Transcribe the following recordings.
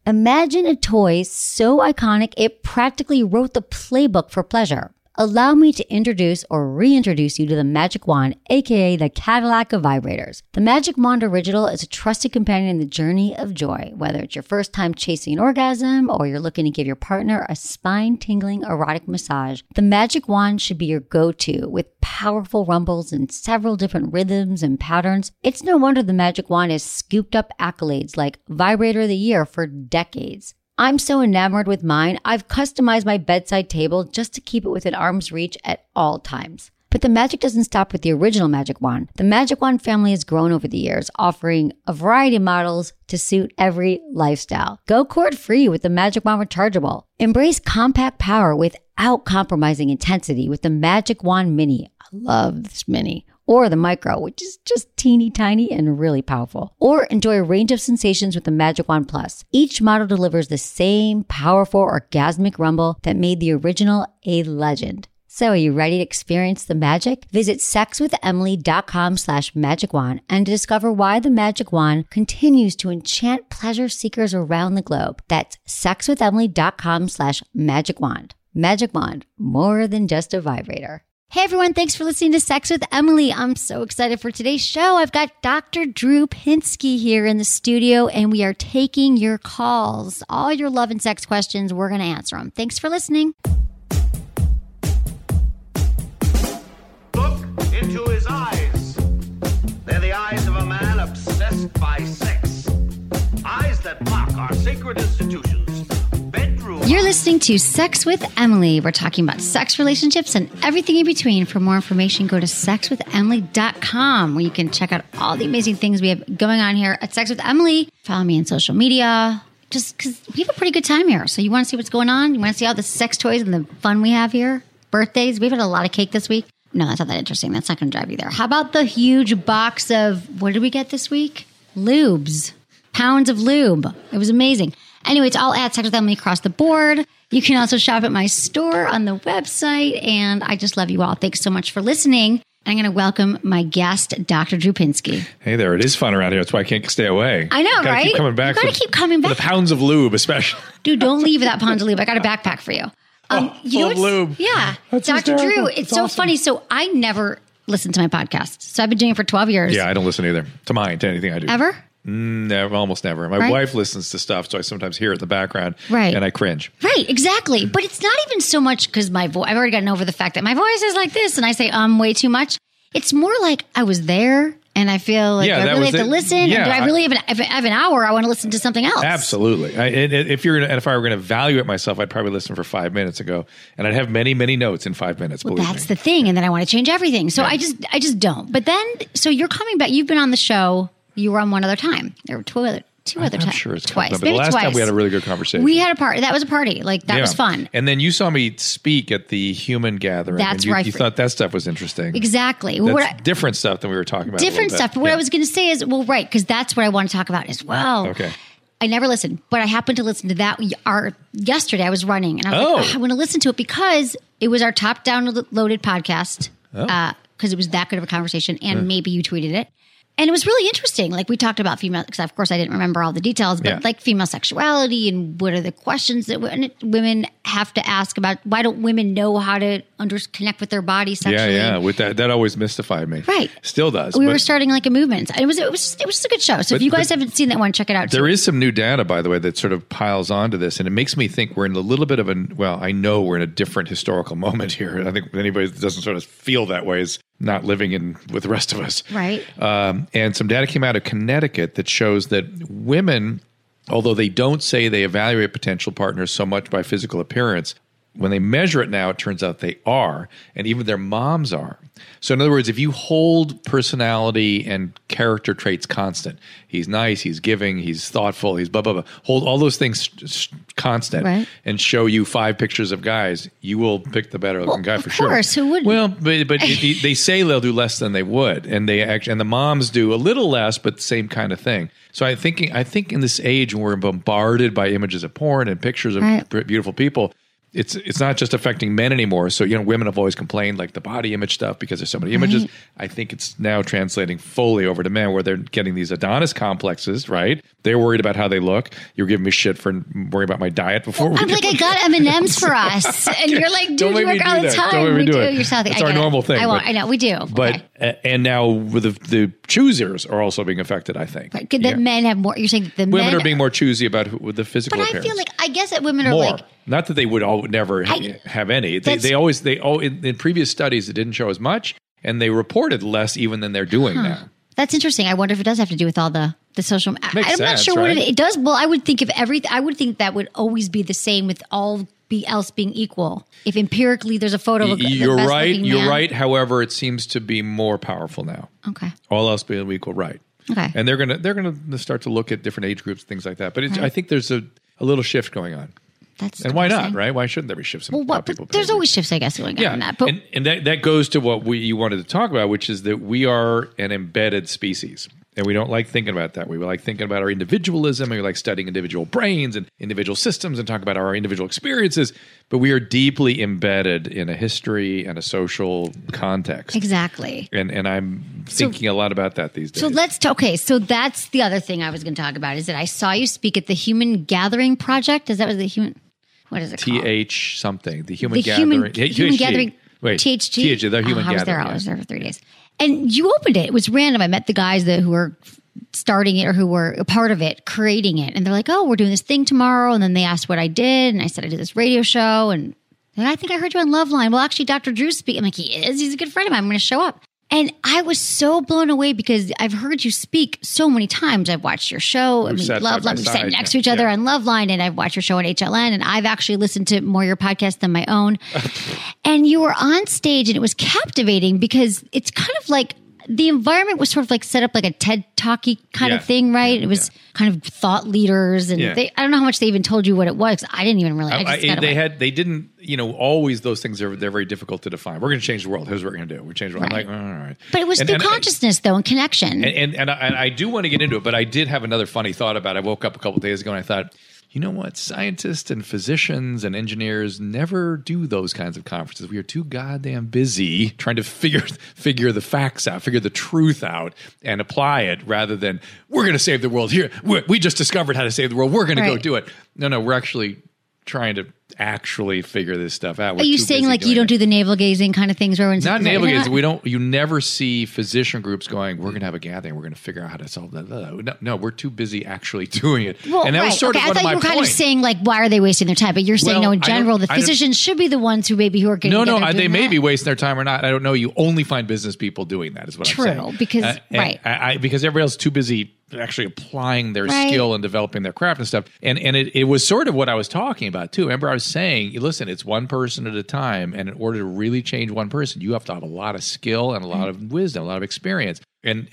Imagine a toy so iconic it practically wrote the playbook for pleasure. Allow me to introduce or reintroduce you to the Magic Wand, aka the Cadillac of vibrators. The Magic Wand Original is a trusted companion in the journey of joy. Whether it's your first time chasing an orgasm or you're looking to give your partner a spine-tingling erotic massage, the Magic Wand should be your go-to with powerful rumbles and several different rhythms and patterns. It's no wonder the Magic Wand has scooped up accolades like Vibrator of the Year for decades. I'm so enamored with mine, I've customized my bedside table just to keep it within arm's reach at all times. But the magic doesn't stop with the original Magic Wand. The Magic Wand family has grown over the years, offering a variety of models to suit every lifestyle. Go cord-free with the Magic Wand Rechargeable. Embrace compact power without compromising intensity with the Magic Wand Mini. I love this Mini. Or the Micro, which is just teeny tiny and really powerful. Or enjoy a range of sensations with the Magic Wand Plus. Each model delivers the same powerful orgasmic rumble that made the original a legend. So are you ready to experience the magic? Visit sexwithemily.com/magicwand and discover why the Magic Wand continues to enchant pleasure seekers around the globe. That's sexwithemily.com/magicwand. Magic Wand, more than just a vibrator. Hey everyone, thanks for listening to Sex with Emily. I'm so excited for today's show. I've got Dr. Drew Pinsky here in the studio, and we are taking your calls. All your love and sex questions, we're going to answer them. Thanks for listening. Look into his eyes. They're the eyes of a man obsessed by sex. Eyes that mock our sacred institutions. You're listening to Sex with Emily. We're talking about sex, relationships, and everything in between. For more information, go to sexwithemily.com, where you can check out all the amazing things we have going on here at Sex with Emily. Follow me on social media, just because we have a pretty good time here. So you want to see what's going on? You want to see all the sex toys and the fun we have here? Birthdays. We've had a lot of cake this week. No, that's not that interesting. That's not going to drive you there. How about the huge box of, what did we get this week? Lubes. Pounds of lube. It was amazing. Anyway, it's all at Sex with Emily across the board. You can also shop at my store on the website. And I just love you all. Thanks so much for listening. I'm going to welcome my guest, Dr. Drew Pinsky. Hey there. It is fun around here. That's why I can't stay away. I know, right? Keep coming back. You got to keep coming back. For the pounds of lube, especially. Dude, don't leave without pounds of lube. I got a backpack for you. Full of lube. Yeah. That's Dr. hysterical. Drew, it's That's so awesome. funny. So I never listened to my podcast. So I've been doing it for 12 years. Yeah, I don't listen either. To anything I do. Ever? Never, almost never. My wife listens to stuff, so I sometimes hear it in the background. Right. And I cringe. Right, exactly. But it's not even so much because my voice, I've already gotten over the fact that my voice is like this and I say way too much. It's more like I was there and I feel like I really have to listen. Yeah, and do I really have an hour? I want to listen to something else. Absolutely. If I were going to evaluate myself, I'd probably listen for 5 minutes ago, and I'd have many, many notes in 5 minutes. Well, that's the thing. And then I want to change everything. So I just don't. But then, so you're coming back. You've been on the show. You were on one other time. There were two other times. I'm sure it's twice. But the last time we had a really good conversation. We had a party. That was a party. Like that was fun. And then you saw me speak at the Human Gathering. That's and right. You thought that stuff was interesting. Exactly. That's different stuff than we were talking about. Different stuff. But what I was going to say is, right, because that's what I want to talk about as well. Okay. I never listened, but I happened to listen to that. Yesterday I was running and I was like, I want to listen to it because it was our top downloaded podcast. Because it was that good of a conversation, and maybe you tweeted it. And it was really interesting. Like we talked about female, because of course I didn't remember all the details, but like female sexuality and what are the questions that women have to ask about? Why don't women know how to connect with their body sexually? Yeah. With that always mystified me. Right. Still does. We were starting like a movement. It was a good show. So if you guys haven't seen that one, check it out. There is some new data, by the way, that sort of piles onto this, and it makes me think we're in a little bit of I know we're in a different historical moment here. I think anybody that doesn't sort of feel that way is not living with the rest of us. Right. And some data came out of Connecticut that shows that women, although they don't say they evaluate potential partners so much by physical appearance, when they measure it now, it turns out they are, and even their moms are. So in other words, if you hold personality and character traits constant, he's nice, he's giving, he's thoughtful, he's blah, blah, blah, hold all those things constant and show you 5 pictures of guys, you will pick the better looking guy for sure. Of course, who wouldn't? Well, but they say they'll do less than they would, and and the moms do a little less, but the same kind of thing. So I think in this age when we're bombarded by images of porn and pictures of beautiful people, it's not just affecting men anymore. So, women have always complained like the body image stuff because there's so many images. I think it's now translating fully over to men where they're getting these Adonis complexes, right? They're worried about how they look. You're giving me shit for worrying about my diet before we I'm like, I got M&Ms for us. And you're like, dude, you work all the time. Don't make me do it. You're something. It's our normal thing. I know, we do. But, and now with the choosers are also being affected, I think. Right. That men have more, you're saying the women men are being more choosy about with the physical appearance. appearance. I feel like, I guess that women are more. like. Not that they would never have any. In previous studies, it didn't show as much, and they reported less even than they're doing now. That's interesting. I wonder if it does have to do with all the social. I'm not sure right? what it does. Well, I would think I would think that would always be the same with all else being equal. If empirically there's a photo of you're right. You're right. However, it seems to be more powerful now. Okay. All else being equal, right? Okay. And they're gonna start to look at different age groups, things like that. But I think there's a little shift going on. And why not, right? Why shouldn't there be shifts? But there's always shifts, I guess, going on in that. But, and that goes to what you wanted to talk about, which is that we are an embedded species. And we don't like thinking about that. We like thinking about our individualism, and we like studying individual brains and individual systems and talk about our individual experiences. But we are deeply embedded in a history and a social context. Exactly. And I'm thinking a lot about that these days. So that's the other thing I was going to talk about is that I saw you speak at the Human Gathering Project. Is that what the human? What is it called? TH something. The Human Gathering. Human Gathering. Wait. THG. The Human Gathering. I was there for 3 days. And you opened it. It was random. I met the guys who were starting it or who were a part of it, creating it. And they're like, oh, we're doing this thing tomorrow. And then they asked what I did. And I said, I did this radio show. And then I think I heard you on Loveline. Well, actually, Dr. Drew's speaking. I'm like, he is. He's a good friend of mine. I'm going to show up. And I was so blown away because I've heard you speak so many times. I've watched your show. Loveline. We've sat next to each other on Loveline, and I've watched your show on HLN, and I've actually listened to more your podcast than my own. And you were on stage, and it was captivating because it's kind of like the environment was sort of like set up like a TED Talky kind of thing, right? It was kind of thought leaders, and I don't know how much they even told you what it was. I didn't even really. They didn't. Always those things they're very difficult to define. We're going to change the world. Here's what we're going to do. We're changing the world. I'm like, all right. But it was through consciousness, though, and connection. And I do want to get into it, but I did have another funny thought about it. I woke up a couple of days ago and I thought, you know what? Scientists and physicians and engineers never do those kinds of conferences. We are too goddamn busy trying to figure the facts out, figure the truth out, and apply it rather than we're going to save the world. Here, we just discovered how to save the world. We're going to go do it. No, we're actually trying to actually figure this stuff out. Are you saying like you don't do the navel gazing kind of things? Not navel gazing. You never see physician groups going, we're going to have a gathering. We're going to figure out how to solve that. No, we're too busy actually doing it. Well, and that was sort of one of my points. I thought you were kind of saying like, why are they wasting their time? But you're saying in general, the physicians should be the ones who are getting together. No, they may be wasting their time or not. I don't know. You only find business people doing that is what I'm saying. True, because, because everybody else is too busy actually applying their skill and developing their craft and stuff. And it was sort of what I was talking about too. Remember I was saying, listen, it's one person at a time. And in order to really change one person, you have to have a lot of skill and a lot of wisdom, a lot of experience. And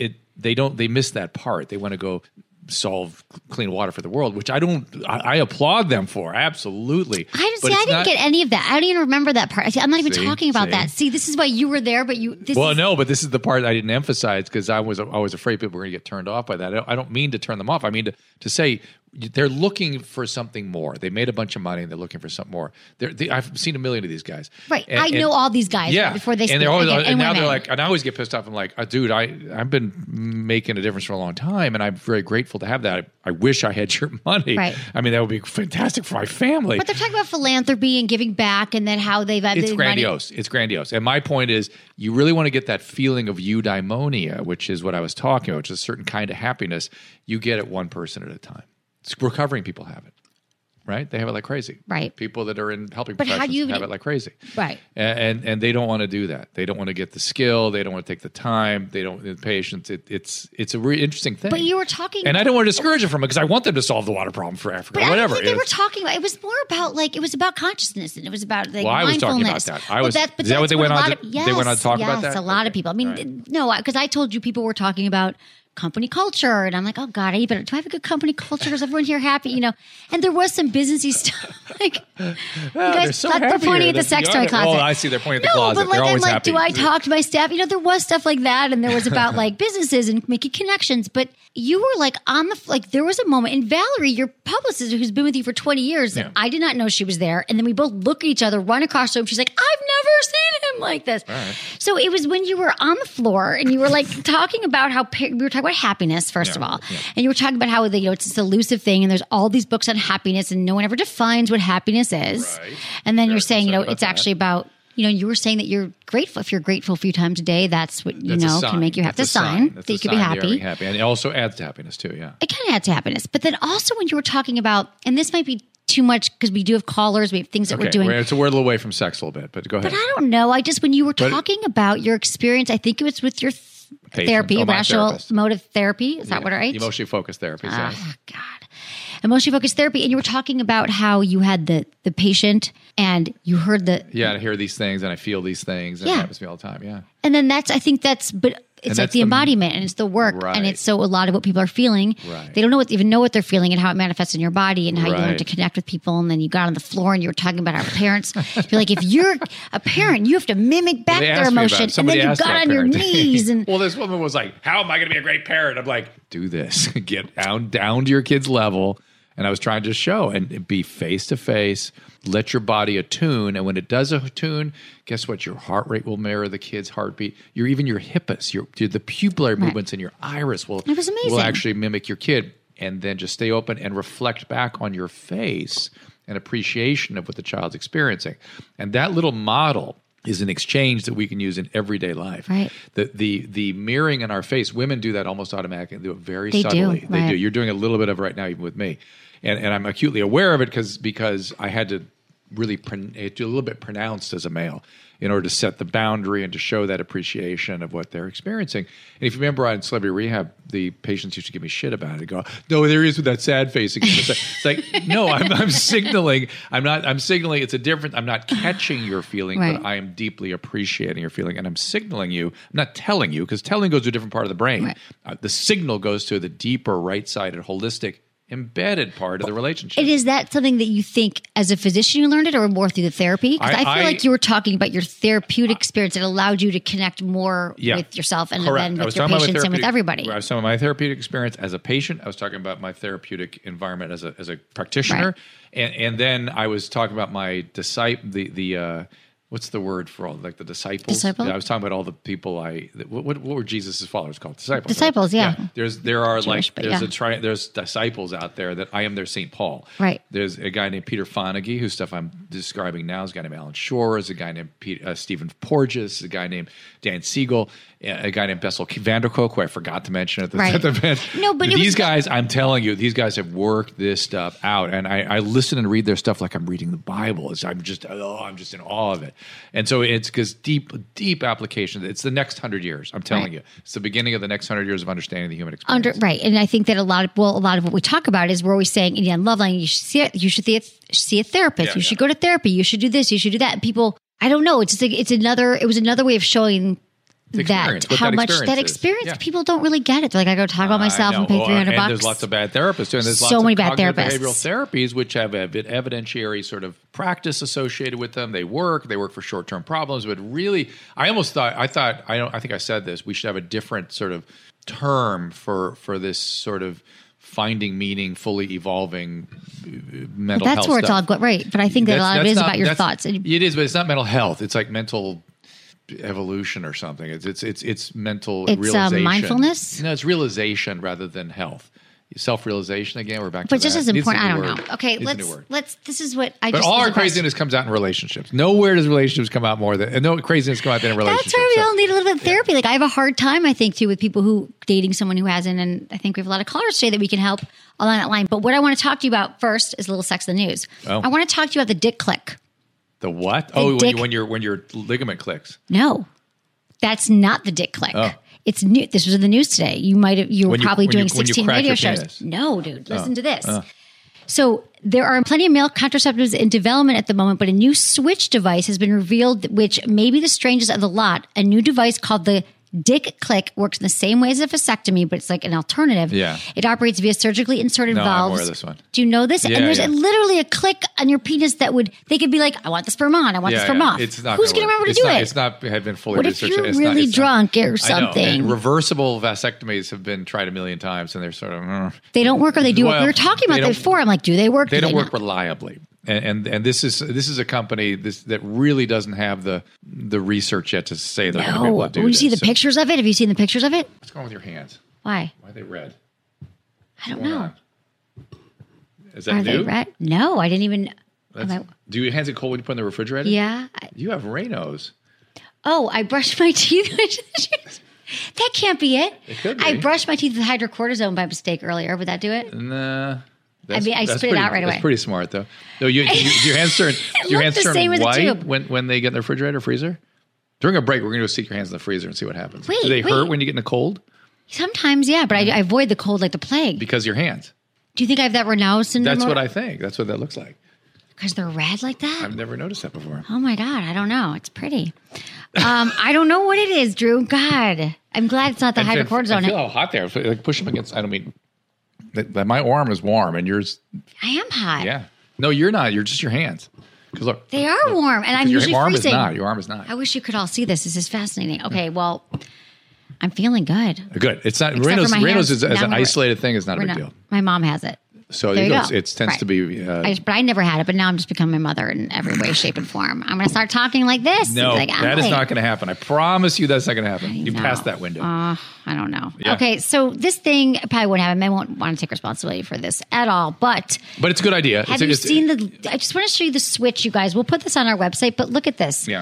they miss that part. They want to go solve clean water for the world, which I applaud them for. Absolutely. I didn't get any of that. I don't even remember that part. I'm not even talking about that. See, this is why you were there, but but this is the part I didn't emphasize because I was afraid people were going to get turned off by that. I don't mean to turn them off. I mean to say they're looking for something more. They made a bunch of money and they're looking for something more. I've seen a million of these guys. Right. I know all these guys before they speak. And they're always, and now they're like, and I always get pissed off. I'm like, dude, I've been making a difference for a long time and I'm very grateful to have that. I wish I had your money. Right. I mean, that would be fantastic for my family. But they're talking about philanthropy and giving back and then how they've had It's grandiose. Money. It's grandiose. And my point is, you really want to get that feeling of eudaimonia, which is what I was talking about, which is a certain kind of happiness. You get it one person at a time. Recovering people have it, right? They have it like crazy. Right. People that are in helping professions have it like crazy. Right. And they don't want to do that. They don't want to get the skill. They don't want to take the time. They don't the patience. It's a really interesting thing. But you were talking, and I don't want to discourage them from it because I want them to solve the water problem for Africa. But whatever. I think they were talking about. It was more about it was about consciousness and it was about mindfulness. I was talking about that. Is that what they went on? They went on to talk about that. Yes, a lot of people. I mean, no, because I told you people were talking about company culture. And I'm like, oh God, do I have a good company culture? Is everyone here happy? You know, and there was some businessy stuff. Like, you guys, so they're happy pointing here. at the sex toy closet. Oh, I see. They're pointing at the closet. But like, they're I'm always like, happy. do I talk to my staff? You know, there was stuff like that. And there was about like businesses and making connections. But you were like there was a moment, and Valerie, your publicist who's been with you for 20 years, I did not know she was there. And then we both look at each other, run across the room. She's like, I've never seen him like this. Right. So it was when you were on the floor and you were like talking about how we were talking about happiness, first of all. Yeah. And you were talking about how it's this elusive thing and there's all these books on happiness and no one ever defines what happiness is. Right. And then you're saying, it's actually about, you were saying that you're grateful. If you're grateful a few times a day, that's what, can make you happy. That's a sign that you can be happy. And it also adds to happiness too, yeah. It kind of adds to happiness. But then also when you were talking about, and this might be too much because we do have callers, we have things that we're doing. So we're a little away from sex a little bit, but go ahead. But I don't know. When you were talking about your experience, I think it was with your therapy, rational emotive therapy. Is that what, right? Emotionally focused therapy. Oh, God. Emotionally focused therapy. And you were talking about how you had the patient and you heard the... Yeah, I hear these things and I feel these things. And it happens to me all the time, yeah. And then but it's like the embodiment and it's the work. Right. And it's so a lot of what people are feeling. Right. They don't even know what they're feeling and how it manifests in your body and how you learn to connect with people. And then you got on the floor and you were talking about our parents. You're like, if you're a parent, you have to mimic back their emotion. And then you got on your knees. And well, this woman was like, how am I going to be a great parent? I'm like, do this. Get down to your kid's level. And I was trying to show and be face to face, let your body attune. And when it does attune, guess what? Your heart rate will mirror the kid's heartbeat. Even your hippus, the pupillary movements in your iris will actually mimic your kid. And then just stay open and reflect back on your face an appreciation of what the child's experiencing. And that little model is an exchange that we can use in everyday life. Right. The mirroring in our face, women do that almost automatically. They do it very subtly. They do. You're doing a little bit of it right now, even with me. And I'm acutely aware of it because I had to really do a little bit pronounced as a male in order to set the boundary and to show that appreciation of what they're experiencing. And if you remember on Celebrity Rehab, the patients used to give me shit about it. They go, no, there he is with that sad face again. It's like no, I'm signaling. I'm signaling it's a different. I'm not catching your feeling, but I am deeply appreciating your feeling. And I'm signaling you. I'm not telling you because telling goes to a different part of the brain. Right. The signal goes to the deeper right-sided, holistic, embedded part of the relationship. Is that something that you think as a physician you learned it or more through the therapy? Because I feel like you were talking about your therapeutic experience that allowed you to connect more with yourself and then with your patients and with everybody. I was talking about my therapeutic experience as a patient. I was talking about my therapeutic environment as a practitioner. Right. And then I was talking about my disciple, what's the word for all the disciples? Yeah, I was talking about all the people what were Jesus' followers called? Disciples. Disciples, right? Yeah. There's disciples out there that I am their St. Paul. Right. There's a guy named Peter Fonagy, whose stuff I'm describing now. There's a guy named Alan Shore. There's a guy named Stephen Porges. There's a guy named Dan Siegel. A guy named Bessel van der Kolk, who I forgot to mention at the event. No, but these guys, I'm telling you, these guys have worked this stuff out. And I listen and read their stuff like I'm reading the Bible. I'm just in awe of it. And so it's because deep application. It's the next 100 years. I'm telling you, it's the beginning of the next 100 years of understanding the human experience. Right, and I think that a lot of what we talk about is we're always saying, in Loveline, you should see a therapist. You should go to therapy. You should do this. You should do that. And people, I don't know. It was another way of showing how much that experience people don't really get it. They're like, I go talk about myself and pay $300. And there's lots of bad therapists too. And there's lots of bad therapists. Behavioral therapies which have an evidentiary sort of practice associated with them. They work for short-term problems. But really, I think I said this. We should have a different sort of term for this sort of finding meaning, fully evolving mental health. That's where it's all good, right? But I think that a lot of it is about your thoughts. It is, but it's not mental health. It's like mental evolution or something. It's mental realization. Mindfulness? No, it's realization rather than health. Self-realization again. We're back to that. But just as important, I don't word. know. Okay, let's. This is what I. But all our craziness comes out in relationships. Nowhere does relationships come out more than, and no craziness come out in relationships. That's why we all need a little bit of therapy. Like I have a hard time, I think, too, with people who dating someone who hasn't, and I think we have a lot of callers today that we can help along that line. But what I want to talk to you about first is a little sex in the news. Oh. I want to talk to you about the dick click. The what? When your ligament clicks. No. That's not the dick click. Oh. It's new. This was in the news today. You were probably doing 16 radio shows. Penis. No, dude. Listen to this. So there are plenty of male contraceptives in development at the moment, but a new Switch device has been revealed, which may be the strangest of the lot. A new device called the Dick Click works in the same way as a vasectomy, but it's like an alternative. Yeah. It operates via surgically inserted No, I'm valves. aware of this one. Do you know this? Yeah, and there's yeah. literally a click on your penis that they could be like, I want the sperm on, I want the sperm off. It's not Who's going to work. remember to It's do not, it? It's not had been fully What if researched. you're It's really not, drunk or I know. something? And reversible vasectomies have been tried a million times, and they're sort of They don't work or they do work. Well, We were talking they about that don't- before. I'm like, do they work? they Do don't work not? reliably. And this is a company that really doesn't have the research yet to say they're going to be No. able to do When you see the this. So pictures of it, have you seen the pictures of it? what's going on with your hands? Why? Why are they red? I don't What's going know. on? Is that Are new? they red? No, I didn't even. Do your hands get cold when you put them in the refrigerator? Yeah. You have Raynaud's. Oh, I brushed my teeth. That can't be it. It could be. I brushed my teeth with hydrocortisone by mistake earlier. Would that do it? Nah. I spit it pretty- out right away. That's pretty smart, though. No, your hands turn looked the same as a white tube. when they get in the refrigerator, freezer. During a break, we're going to go stick your hands in the freezer and see what happens. Wait, Do they wait. hurt when you get in the cold? Sometimes, yeah, but I avoid the cold like the plague. Because your hands. Do you think I have that Raynaud syndrome? That's what I think. That's what that looks like. Because they're red like that? I've never noticed that before. Oh my God, I don't know. It's pretty. I don't know what it is, Drew. God, I'm glad it's not the I hydrocortisone. feel how hot they are. Like push them against. I don't mean that my arm is warm and yours. I am hot. Yeah. No, you're not. You're just your hands. Because look, They are warm, and I'm your usually arm freezing. is not. Your arm is not. I wish you could all see this. This is fascinating. Okay, well, I'm feeling good. Good. It's not. Except for my Raynaud's hands. is as Now an we're- isolated thing is not a We're big not- deal. My mom has it. So There you go. it tends Right. to be. But I never had it. But now I'm just becoming my mother in every way, shape, and form. I'm going to start talking like this. No, Like, that is Emily. not going to happen. I promise you that's not going to happen. You know. passed that window. I don't know. Yeah. Okay, so this thing probably won't happen. Men won't want to take responsibility for this at all. But But it's a good idea. have you seen the? I just want to show you the switch, you guys. We'll put this on our website. But look at this. Yeah.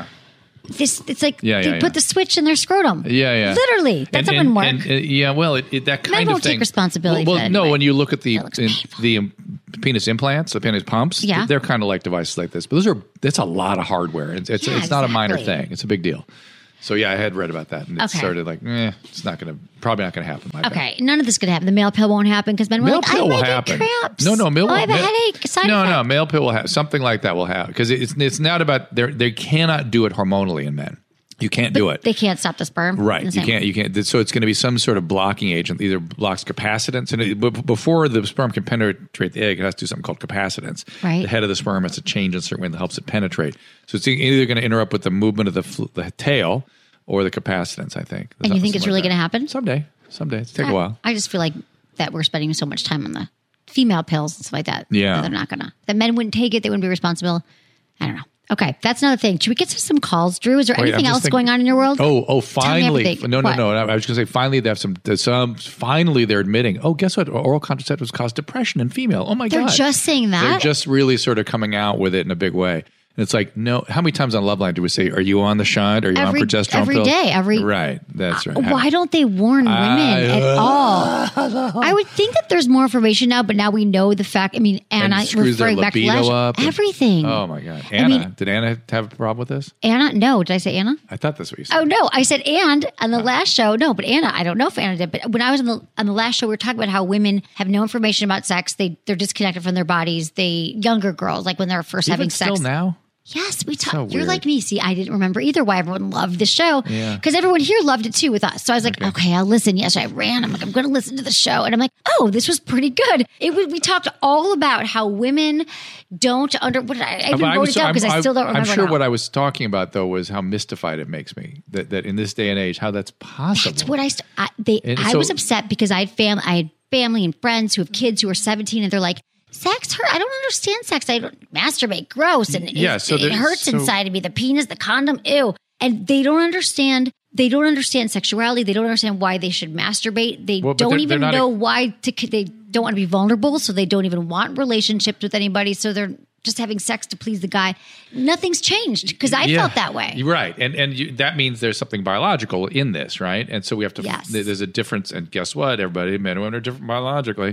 It's like Yeah, they yeah, put yeah. the switch in their scrotum. Yeah. Literally, that wouldn't work. Yeah, well, that kind of won't thing. take responsibility Well, for that no, anyway. when you look at the It looks painful. penis implants, the penis pumps, Yeah. they're kind of like devices like this. But that's a lot of hardware. It's Yeah, not a minor exactly. thing. It's a big deal. So yeah, I had read about that, and it Okay. started like, it's probably not going to happen. My bad. Okay, none of this could happen. The male pill won't happen because men were Male like, pill I will might get happen. cramps. No, male. Oh, I have a male- headache. Side No, effect. male pill will have something like that. Will have because it's not about they cannot do it hormonally in men. You can't do it. They can't stop the sperm. Right. in the You same way. can't. So it's going to be some sort of blocking agent, either blocks capacitance. And before the sperm can penetrate the egg, it has to do something called capacitance. Right. The head of the sperm has to change in a certain way that helps it penetrate. So it's either going to interrupt with the movement of the tail or the capacitance, I think. And you think it's really going to happen? Someday. It's take a while. I just feel like that we're spending so much time on the female pills and stuff like that. Yeah. that they're not gonna. That men wouldn't take it. They wouldn't be responsible. I don't know. Okay, that's another thing. Should we get to some calls, Drew? Is there Wait, I'm anything just else thinking- going on in your world? Oh, finally. everything. No. What? I was going to say, finally, they have finally, they're admitting, guess what? Oral contraceptives cause depression in female. Oh, my They're God. just saying that? They're just really sort of coming out with it in a big way. And it's like, no, how many times on Loveline do we say, are you on the shot? Are you Every- on progesterone every pills? day, Right. That's right. Why don't they warn women at all? I would think that there's more information now, but now we know the fact. I mean, And Anna it screws their referring back to libido last, up. and- everything. Oh, my God. Anna. mean- Did Anna have a problem with this? Anna, no, did I say Anna? I thought that's what you said. Oh no, I said and on the last show. No, but Anna, I don't know if Anna did. But when I was on the last show, we were talking about how women have no information about sex. They're disconnected from their bodies. Younger girls, like when they're first having Even sex. still now? Yes, we talked. So You're weird. like me. See, I didn't remember either why everyone loved the show. Yeah. Because everyone here loved it too with us. So I was like, okay, I'll listen. Yes, I ran. I'm like, I'm going to listen to the show. And I'm like, oh, this was pretty good. We talked all about how women don't I even wrote it down because I still don't remember I'm sure now. what I was talking about, though, was how mystified it makes me that in this day and age, how that's possible. That's what And I so- was upset because I had family and friends who have kids who are 17 and they're like, sex hurt. I don't understand sex. I don't masturbate. Gross. And Yeah, it hurts inside of me. The penis, the condom, ew. And they don't understand. They don't understand sexuality. They don't understand why they should masturbate. They Well, but don't they're even not know why they don't want to be vulnerable. So they don't even want relationships with anybody. So they're just having sex to please the guy. Nothing's changed because I felt that way. You're right. And that means there's something biological in this, right? And so we have to, Yes. there's a difference. And guess what, everybody, men and women are different biologically.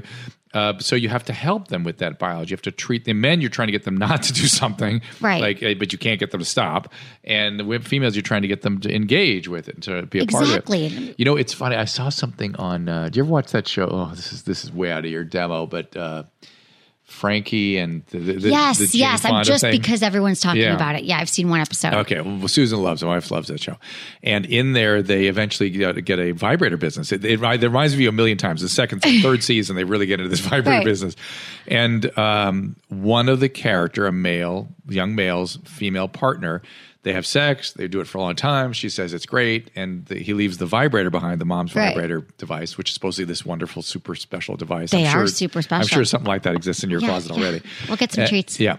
So you have to help them with that biology. You have to treat the men, you're trying to get them not to do something. Right. But you can't get them to stop. And the females, you're trying to get them to engage with it and to be a part of Exactly. it. You know, it's funny. I saw something on, do you ever watch that show? Oh, this is way out of your demo, but Frankie and the yes. Jane I'm Fonda just thing. because everyone's talking Yeah. about it. Yeah, I've seen one episode. Okay, well, Susan loves it. My wife loves that show. And in there, they eventually get a vibrator business. It reminds me of a million times. The second, third season, they really get into this vibrator Right. business. And one of the character, young male's female partner, they have sex. They do it for a long time. She says it's great. And he leaves the vibrator behind, the mom's Right. vibrator device, which is supposedly this wonderful, super special device. They are super special. I'm sure something like that exists in your Yeah, closet yeah. already. We'll get some treats. Yeah.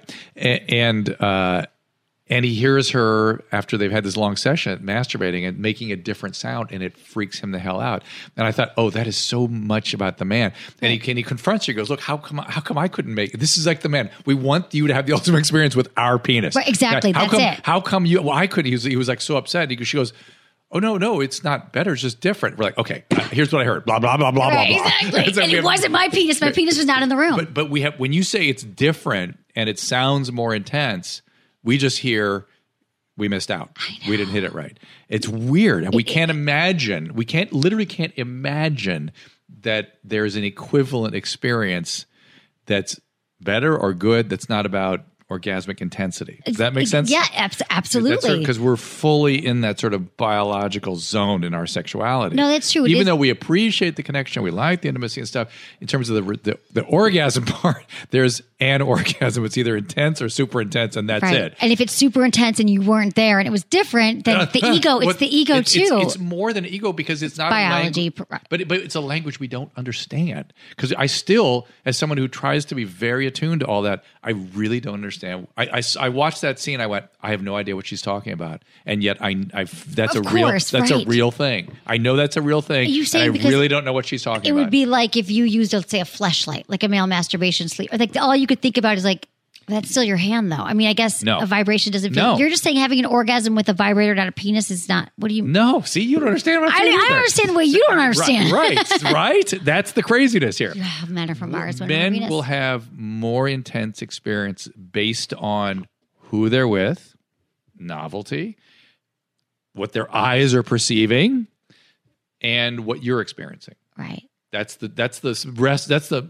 And he hears her after they've had this long session masturbating and making a different sound, and it freaks him the hell out. And I thought, oh, that is so much about the man. And he confronts her. He goes, look, how come I couldn't make it? This is like the man. We want you to have the ultimate experience with our penis. Right, exactly. How That's come, it. How come you? Well, I couldn't. He was like so upset. She goes, oh no, it's not better. It's just different. We're like, okay, here's what I heard. Blah blah blah blah Right, blah blah. exactly. So And we it have- wasn't my penis. My penis was not in the room. but we have, when you say it's different and it sounds more intense, we just hear we missed out. We didn't hit it right. It's weird. And we literally can't imagine that there's an equivalent experience that's better or good that's not about orgasmic intensity. Does that make sense? Yeah, absolutely. Because we're fully in that sort of biological zone in our sexuality. No, that's true. It Even is- though we appreciate the connection, we like the intimacy and stuff, in terms of the orgasm part, there's an orgasm. It's either intense or super intense, and that's Right. it. And if it's super intense and you weren't there and it was different, then the ego, it's the ego too. It's more than ego because it's not Biology. a language, but it's a language we don't understand. Because I still, as someone who tries to be very attuned to all that, I really don't understand. I watched that scene. I went, I have no idea what she's talking about, and yet that's Of a real course, that's a right. real thing. I know that's a real thing. You say and I because really don't know what she's talking It about. would be like if you used, let's say, a fleshlight, like a male masturbation sleep. Or like all you could think about is like, that's still your hand, though. I mean, I guess No. a vibration doesn't feel. No. You're just saying having an orgasm with a vibrator, not a penis, is not. What do you? No, see, you don't understand what I'm I saying. don't either. understand the way you don't understand. Right. That's the craziness here. Men are from Mars. women are from Men Venus. will have more intense experience based on who they're with, novelty, what their eyes are perceiving, and what you're experiencing. Right. That's the rest. That's the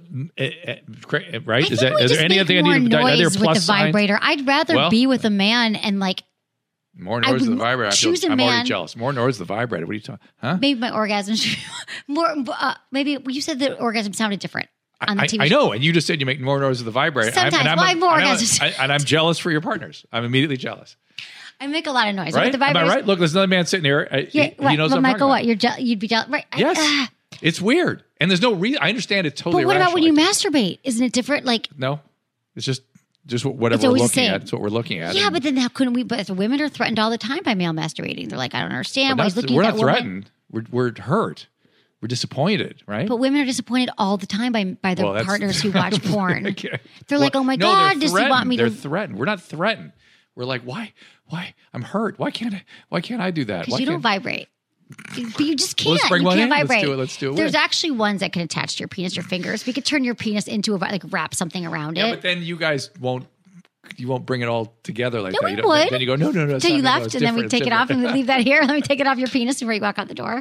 right. I Is think we there just any other make thing I need to? more Are there noise with plus the signs? vibrator. I'd rather Well- be with a man and like More I noise with would the vibrator. choose a I'm man- already jealous. More noise with the vibrator. What are you talking? Huh? maybe my orgasm should more. Maybe you said the orgasm sounded different on the TV. I know, and you just said you make more noise with the vibrator. Sometimes. Well, I have more orgasms. and I'm jealous for your partners. I'm immediately jealous. I make a lot of noise. Right? With the Am I vibrators, right? Look, there's another man sitting here. Yeah, he what? knows But what I'm Michael, talking what? about. You'd be jealous, right? Yes. It's weird. And there's no reason. I understand it's totally But what about when irrational. you masturbate? Isn't it different? Like, No. It's just whatever It's we're always the looking same. at. It's what we're looking at. yeah, And but then how couldn't we? But women are threatened all the time by male masturbating. They're like, I don't understand we're why he's not, looking we're at not that woman. threatened. We're hurt. We're disappointed, right? But women are disappointed all the time by their Well, that's- partners who watch porn. Okay. They're like, Well, oh my no, God, they're does he want threatened. me They're to? threatened. We're not threatened. We're like, why? I'm hurt. Why can't I do that? Because Why you don't can't- vibrate. But you just can't. Well, let's bring you one can't in. Let's vibrate. do it. Let's do it. There's actually ones that can attach to your penis, your fingers. We could turn your penis into like wrap something around Yeah, it. but then you guys won't bring it all together like No, that. we You don't- would. Then you go, no. Until it's you not- no, left, it's and then we different, take it's it off and we different. leave that here. Let me take it off your penis before you walk out the door.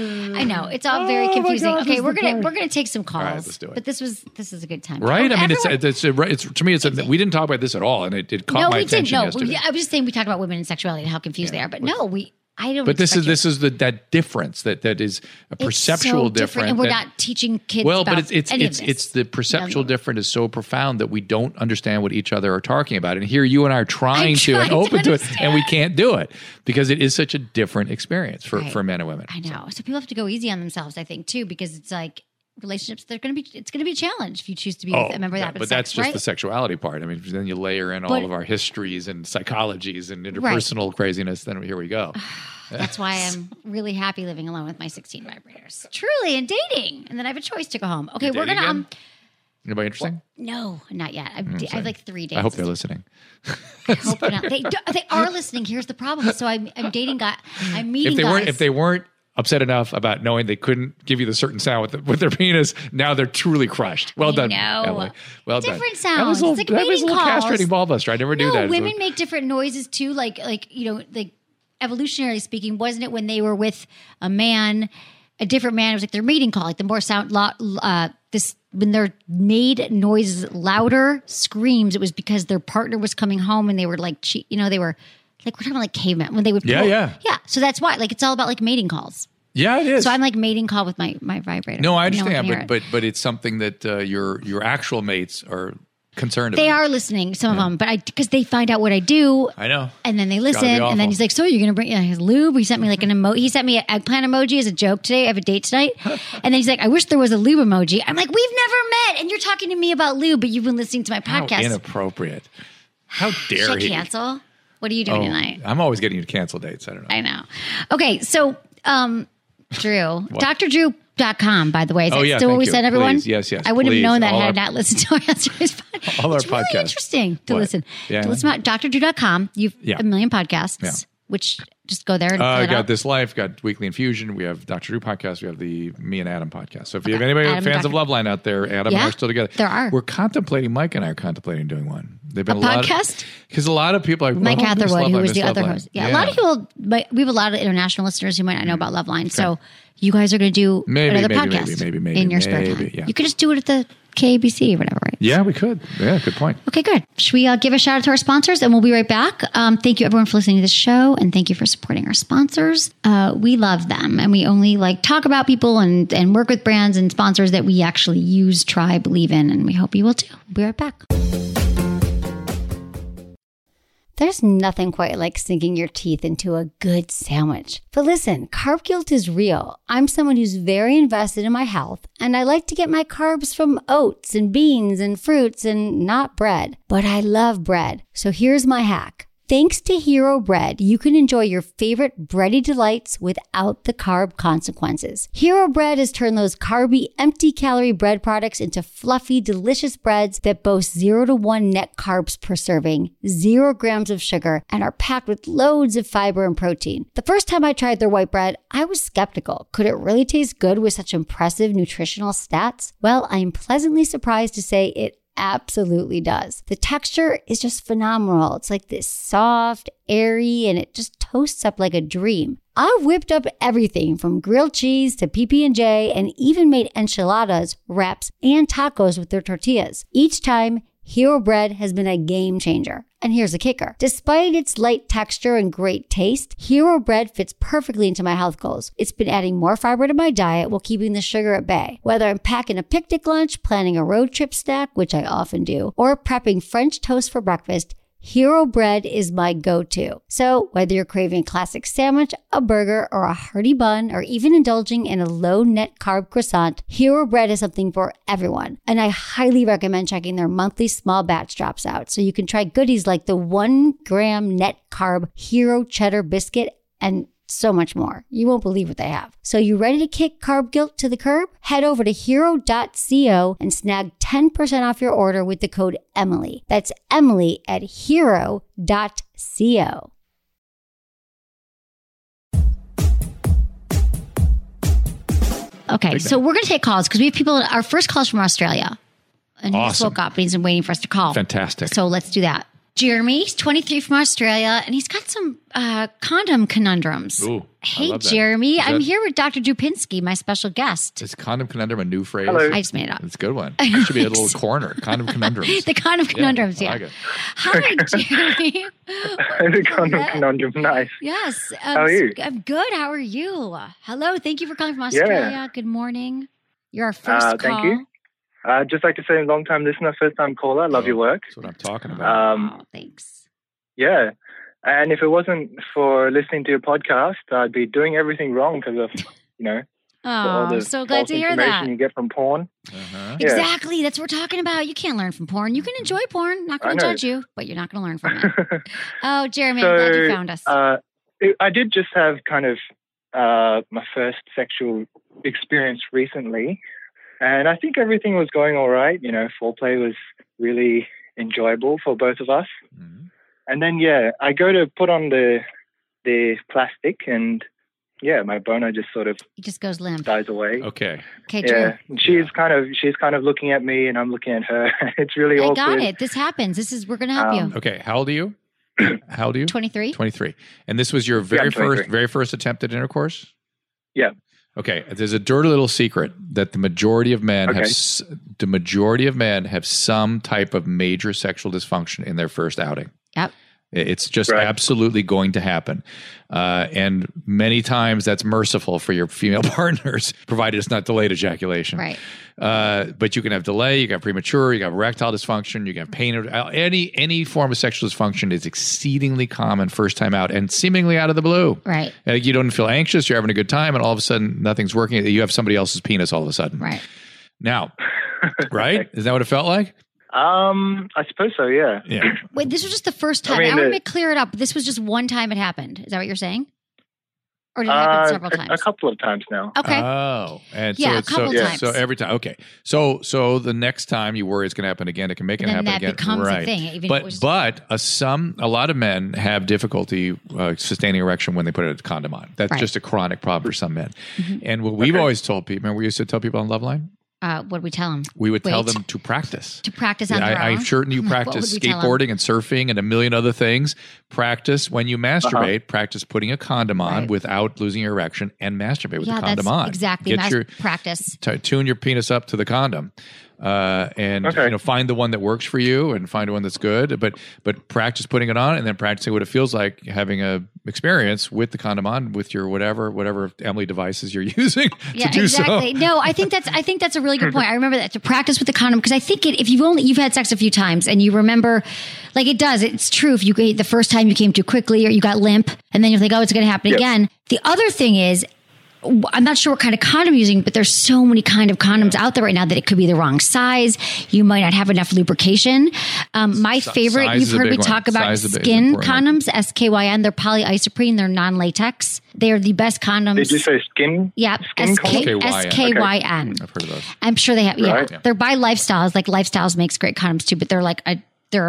I know it's all very Oh, my confusing. God, Okay, this is we're the gonna part. take some calls. right, let's do it. But this is a good time, Right? I mean, Everyone- it's to me, we didn't talk about this at all, and it caught no, my we didn't. attention No, yesterday. I was just saying we talked about women and sexuality and how confused they are. But no, I don't. But this expect is that difference that is a It's perceptual so different, and we're not teaching kids. Well, about but it's any of this. it's the perceptual difference is so profound that we don't understand what each other are talking about. And here you and I are trying to and trying to open to it, understand. and we can't do it because it is such a different experience for Right. men and women. I know. So people have to go easy on themselves, I think, too, because it's like relationships. It's going to be a challenge if you choose to be with a member of that. but that's just right? the sexuality part. I mean, then you layer in all But- of our histories and psychologies and interpersonal craziness. Then here we go. That's why I'm really happy living alone with my 16 vibrators. Truly, and dating. And then I have a choice to go home. Okay, we're Dating going to. again? Anybody interesting? No, not yet. I have like 3 days. I hope they're listening. Hope they're not. They are listening. Here's the problem. So I'm dating guys. I'm meeting guys. If they weren't upset enough about knowing they couldn't give you the certain sound with their penis, now they're truly crushed. Well done, know. Emily. Well done. Different That was sounds. a It's like that was a mating little calls. castrating Bulbuster. I never do that. Women make different noises too. Like like evolutionarily speaking, wasn't it when they were with a man, a different man? It was like their mating call, like the more sound. This when their maid noises louder, screams, it was because their partner was coming home and they were like, they were like, we're talking about like cavemen when they would. Yeah. So that's why, like, it's all about like mating calls. Yeah, it is. So I'm like mating call with my vibrator. No, I No one can understand, hear it. but it's something that your actual mates are concerned They about. are listening, some of them, but because they find out what I do. I know. And then they listen, be and then awful. he's like, "So you're gonna bring his lube?" He sent me like an emoji. He sent me an eggplant emoji as a joke today. I have a date tonight, and then he's like, "I wish there was a lube emoji." I'm like, "We've never met, and you're talking to me about lube, but you've been listening to my How podcast." inappropriate. How dare Should I he? cancel? What are you doing tonight? I'm always getting you to cancel dates. I don't know. I know. Okay, so Drew, drdrew.com, by the way. Is that still what thank we you. said, everyone? Please, yes. I wouldn't please. have known that All had I our- not listened to our yesterday's podcast. All our It's really podcasts. interesting to What? listen. Yeah. To listen to drdrew.com. You've Yeah. a million podcasts, Yeah. which just go there and fill it got out. This Life, got Weekly Infusion. We have Dr. Drew podcast. We have the Me and Adam podcast. So if you have anybody Adam and fans of Dr. Loveline out there, Adam and Yeah, I are still together. there are. We're contemplating. Mike and I are contemplating doing one. They've been A a lot podcast? because a lot of people are Mike Catherwood, who was the other host. Yeah, a lot of people. people, but we have a lot of international listeners who might not know about Loveline. So you guys are going to do Maybe, another maybe, podcast maybe, in your spare time. yeah. You could just do it at the KABC or whatever, right? Yeah, we could. Yeah, good point. Okay, good. Should we give a shout out to our sponsors and we'll be right back? Thank you everyone for listening to this show and thank you for supporting our sponsors. We love them and we only talk about people and work with brands and sponsors that we actually use, try, believe in, and we hope you will too. We'll be right back. There's nothing quite like sinking your teeth into a good sandwich. But listen, carb guilt is real. I'm someone who's very invested in my health, and I like to get my carbs from oats and beans and fruits and not bread. But I love bread. So here's my hack. Thanks to Hero Bread, you can enjoy your favorite bready delights without the carb consequences. Hero Bread has turned those carby, empty-calorie bread products into fluffy, delicious breads that boast 0 to 1 net carbs per serving, 0 grams of sugar, and are packed with loads of fiber and protein. The first time I tried their white bread, I was skeptical. Could it really taste good with such impressive nutritional stats? Well, I am pleasantly surprised to say it absolutely does. The texture is just phenomenal. It's like this soft, airy, and it just toasts up like a dream. I've whipped up everything from grilled cheese to PB&J and even made enchiladas, wraps, and tacos with their tortillas. Each time, Hero Bread has been a game changer. And here's the kicker. Despite its light texture and great taste, Hero Bread fits perfectly into my health goals. It's been adding more fiber to my diet while keeping the sugar at bay. Whether I'm packing a picnic lunch, planning a road trip snack, which I often do, or prepping French toast for breakfast, Hero Bread is my go-to. So whether you're craving a classic sandwich, a burger, or a hearty bun, or even indulging in a low net carb croissant, Hero Bread is something for everyone. And I highly recommend checking their monthly small batch drops out so you can try goodies like the 1 gram net carb Hero Cheddar Biscuit and so much more. You won't believe what they have. So you ready to kick carb guilt to the curb? Head over to hero.co and snag 10% off your order with the code Emily. That's Emily at hero.co. Okay, so we're going to take calls because we have people. Our first call is from Australia. And he just Awesome. woke up and he's been waiting for us to call. Fantastic. So let's do that. Jeremy, he's 23 from Australia, and he's got some condom conundrums. Ooh, I hey, love that. Jeremy. Is I'm that- here with Dr. Dupinsky, my special guest. Is condom conundrum a new phrase? Hello. I just made it up. It's a good one. It should be a little corner. Condom conundrums. The condom conundrums, I yeah. like it. Hi, Jeremy. The condom conundrum, nice. Yes. How are you? I'm good. How are you? Hello. Thank you for calling from Australia. Good morning. You're our first call. Thank you. Just like to say, long time listener, first time caller. Love your work. That's what I'm talking about. Oh, thanks. Yeah. And if it wasn't for listening to your podcast, I'd be doing everything wrong because of, Oh, all the I'm so glad false to hear information that. you get from porn. Uh-huh. Yeah. Exactly. That's what we're talking about. You can't learn from porn. You can enjoy porn. Not going I to know. judge you, but you're not going to learn from it. Oh, Jeremy, I'm glad you found us. I did just have kind of my first sexual experience recently, and I think everything was going all right. Foreplay was really enjoyable for both of us. Mhm. And then, I go to put on the plastic, and my boner just sort of It just goes limp. dies away. Okay. Okay, Drew. Yeah, and she's kind of looking at me, and I'm looking at her. It's really I awkward. got it. This happens. We're going to help you. Okay. How old are you? How old are you? 23. 23. And this was your I'm 23. very first attempt at intercourse? Yeah. Okay, there's a dirty little secret that the majority of men have some type of major sexual dysfunction in their first outing. Yep. It's just absolutely going to happen. And many times that's merciful for your female partners, provided it's not delayed ejaculation. Right. But you can have delay, you can have premature, you can have erectile dysfunction, you can have pain. Any form of sexual dysfunction is exceedingly common first time out and seemingly out of the blue. Right. You don't feel anxious, you're having a good time, and all of a sudden nothing's working. You have somebody else's penis all of a sudden. Right. Now, right? Is that what it felt like? I suppose so, yeah. Yeah. Wait, this was just the first time. I want to clear it up. This was just one time it happened. Is that what you're saying? Or did it happen several times? A couple of times now. Okay. Oh. And yeah, a couple times. So every time. Okay. So the next time you worry it's going to happen again, it can make it happen again. That becomes a thing. Even but a lot of men have difficulty sustaining erection when they put a condom on. That's just a chronic problem for some men. Mm-hmm. And what we've always told people, remember we used to tell people on Loveline? What did we tell them? We would tell them to practice. To practice on their own? I'm certain you practice skateboarding and surfing and a million other things. Practice when you masturbate. Practice putting a condom on without losing your erection and masturbate with the condom on. Exactly. Practice. Tune your penis up to the condom. And find the one that works for you and find one that's good, but practice putting it on and then practicing what it feels like having a experience with the condom on with your whatever Emily devices you're using to do exactly. so. No, I think that's a really good point. I remember that, to practice with the condom, because I think if you've had sex a few times and you remember, like it's true. If you the first time you came too quickly or you got limp and then you think, oh, it's going to happen again. The other thing is, I'm not sure what kind of condom you're using, but there's so many kind of condoms out there right now that it could be the wrong size. You might not have enough lubrication. My favorite, you've heard me talk about skin condoms, SKYN. They're polyisoprene. They're non-latex. They're the best condoms. Did you say skin? Yeah, SKYN. I've heard of those. I'm sure they have. Right. Yeah, they're by Lifestyles. Like Lifestyles makes great condoms too, but they're like a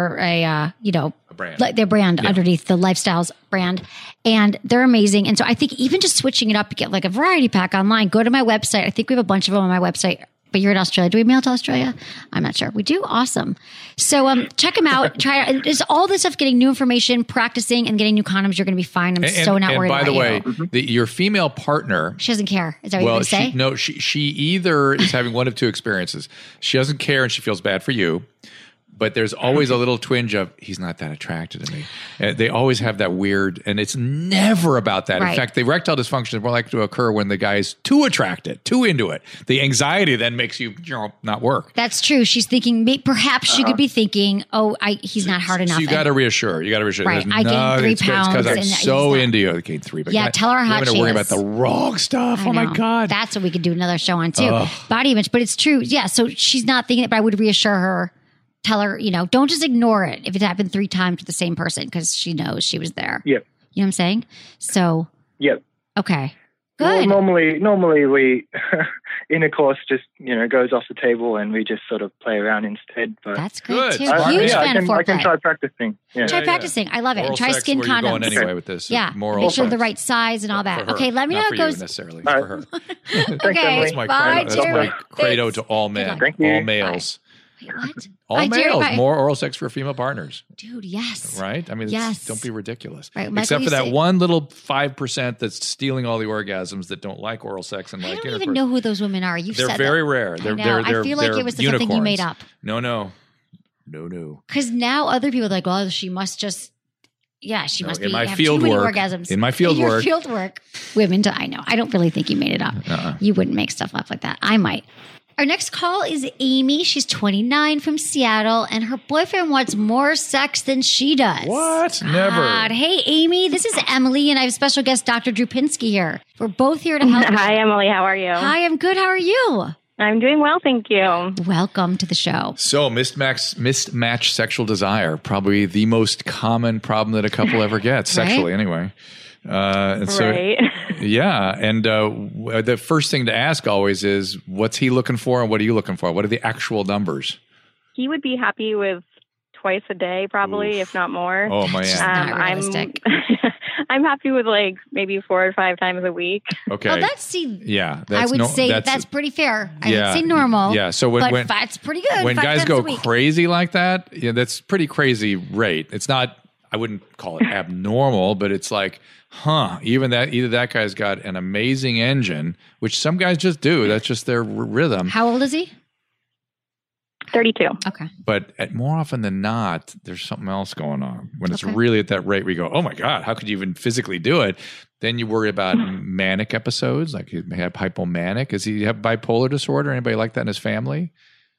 brand. Like their brand underneath the Lifestyles brand, and they're amazing. And so I think even just switching it up, you get like a variety pack online. Go to my website. I think we have a bunch of them on my website. But you're in Australia. Do we mail to Australia? I'm not sure. We do. Awesome. So check them out. Try it. Just all this stuff, getting new information, practicing, and getting new condoms. You're going to be fine. I'm so not worried about you. And by the way, your female partner, she doesn't care. Is that what you're going to say? No, she either is having one of two experiences. She doesn't care and she feels bad for you. But there's always a little twinge of, he's not that attracted to me. They always have that weird, and it's never about that. Right. In fact, the erectile dysfunction is more likely to occur when the guy's too attracted, too into it. The anxiety then makes you not work. That's true. She's thinking, perhaps she could be thinking, he's not hard enough. So you got to reassure. Right. I gained 3 pounds. Because I'm so into you. I gained 3 pounds. Yeah, tell her how much she is. worry about the wrong stuff. Oh my God. That's what we could do another show on too. Body image. But it's true. Yeah. So she's not thinking it, but I would reassure her. Tell her, don't just ignore it if it happened 3 times with the same person, because she knows she was there. Yep. You know what I'm saying? So. Yep. Okay. Good. Well, normally we intercourse just goes off the table and we just sort of play around instead. But that's good too. Huge fan of foreplay. I can try practicing. Yeah. Try practicing. I love it. Oral Try sex, skin where condoms. You're going anyway with this. Yeah. More make sure the right size and all that. Okay. Let me know how it goes. Necessarily for her. Okay. That's my Bye, credo. That's my credo to all men, all males. Wait, what? All males, more oral sex for female partners. Dude, yes. Right? I mean, don't be ridiculous. Right. Except for that one little 5% that's stealing all the orgasms that don't like oral sex and like intercourse. I don't even know who those women are. They're very rare. I feel like it was something you made up. No. Because now other people are like, well, she must just... Yeah, she must be have too many orgasms. In my field work. Women, I know. I don't really think you made it up. You wouldn't make stuff up like that. I might. Our next call is Amy. She's 29 from Seattle, and her boyfriend wants more sex than she does. What? Never. God. Hey, Amy. This is Emily, and I have special guest Dr. Drew Pinsky here. We're both here to help. Hi, Emily. How are you? Hi, I'm good. How are you? I'm doing well, thank you. Welcome to the show. So, mismatched sexual desire, probably the most common problem that a couple ever gets, sexually anyway. Right. Yeah. And the first thing to ask always is, what's he looking for and what are you looking for? What are the actual numbers? He would be happy with twice a day, probably, if not more. Oh, my God. I'm happy with like maybe 4 or 5 times a week. Okay. Well, I would say that's pretty fair. I would say normal. Yeah. So when that's pretty good. When guys go crazy like that, that's pretty crazy rate. It's not. I wouldn't call it abnormal, but it's like, either that guy's got an amazing engine, which some guys just do. That's just their rhythm. How old is he? 32. Okay. But more often than not, there's something else going on. When it's Okay. really at that rate, we go, oh my God, how could you even physically do it? Then you worry about manic episodes, like he may have hypomanic. Does he have bipolar disorder? Anybody like that in his family?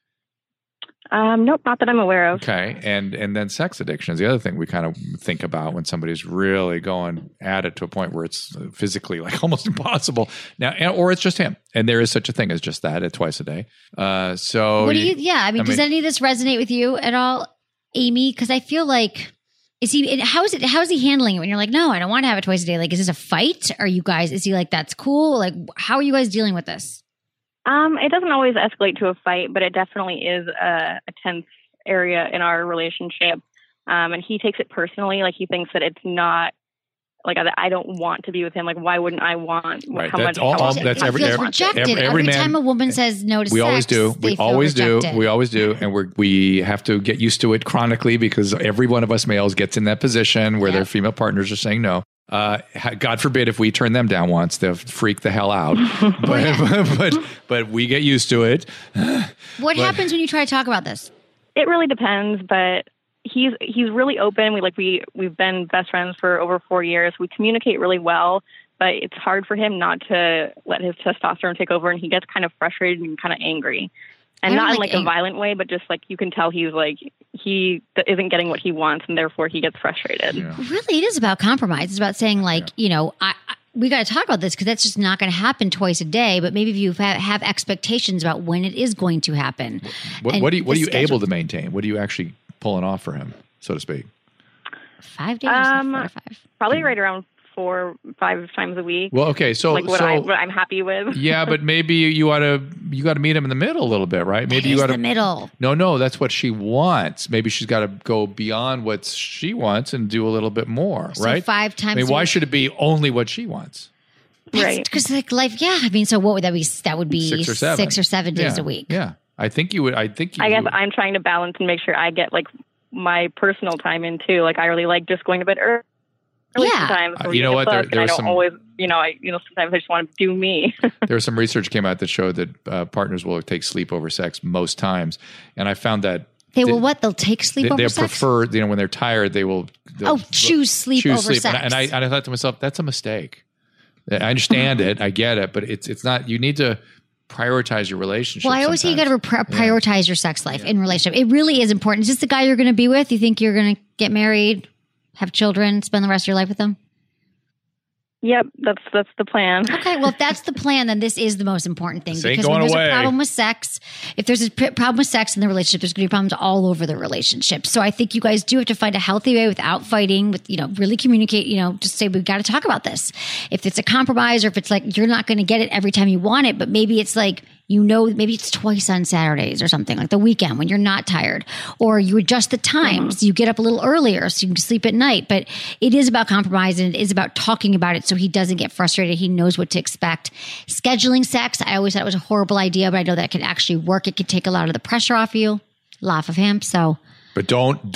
Nope, not that I'm aware of. Okay. And then sex addiction is the other thing we kind of think about when somebody's really going at it to a point where it's physically like almost impossible. Now, or it's just him. And there is such a thing as just that at twice a day. So What do you? Yeah, I mean, does any of this resonate with you at all, Amy? Because I feel like how is he handling it when you're like, no, I don't want to have it twice a day? Like, is this a fight? Are you guys? Is he like, that's cool? Like, how are you guys dealing with this? It doesn't always escalate to a fight, but it definitely is a tense area in our relationship. And he takes it personally. Like, he thinks that it's not like I don't want to be with him. Like, why wouldn't I want? Right. How That's much? all- how much that's he every- feels wants rejected. it. Every man- time a woman says no to we sex, always do. they We feel always do. rejected. We always do. And we have to get used to it chronically because every one of us males gets in that position where their female partners are saying no. God forbid if we turn them down once, they'll freak the hell out. but we get used to it. What happens when you try to talk about this? It really depends, but he's really open. We've been best friends for over 4 years. We communicate really well, but it's hard for him not to let his testosterone take over, and he gets kind of frustrated and kind of angry. And I don't not in like like a violent way, but just like you can tell he's like he isn't getting what he wants, and therefore he gets frustrated. Yeah. Really, it is about compromise. It's about saying like, you know, we got to talk about this because that's just not going to happen twice a day. But maybe if you have expectations about when it is going to happen. What are you able to maintain? What are you actually pulling off for him, so to speak? 5 days? Or 4 to 5? Probably right around 4-5 times a week. Well, okay, so like what I'm happy with. Yeah, but maybe you got to meet him in the middle a little bit, right? Maybe you got to the middle. No, that's what she wants. Maybe she's got to go beyond what she wants and do a little bit more, So right? 5 times. I mean, a why week. should it be only what she wants? Right. Because like life, yeah. I mean, so what would that be? That would be 6 or 7. 6 or 7 days Yeah, a week. Yeah, I think you would. I guess I'm trying to balance and make sure I get like my personal time in too. Like I really like just going to bed early. Yeah. Sometimes You know what? And I There's don't some- always, sometimes I just want to do me. There was some research came out that showed that partners will take sleep over sex most times, and I found that They will what? They'll take sleep over they'll sex? prefer, when they're tired, they'll choose sleep over sex. And I thought to myself, that's a mistake. I understand it, I get it, but it's not. You need to prioritize your relationship. Well, I always say you got to prioritize your sex life in relationship. It really is important. Is this the guy you're going to be with? You think you're going to get married, have children, spend the rest of your life with them? Yep, that's the plan. Okay, well, if that's the plan, then this is the most important thing. This ain't Because when going there's away. a problem with sex, if there's a problem with sex in the relationship, there's going to be problems all over the relationship. So I think you guys do have to find a healthy way without fighting, with, really communicate, just say, we've got to talk about this. If it's a compromise or if it's like, you're not going to get it every time you want it, but maybe it's like, maybe it's twice on Saturdays or something, like the weekend when you're not tired, or you adjust the times. You get up a little earlier so you can sleep at night. But it is about compromise, and it is about talking about it so he doesn't get frustrated. He knows what to expect. Scheduling sex, I always thought it was a horrible idea, but I know that can actually work. It can take a lot of the pressure off you, off of him. So, But don't.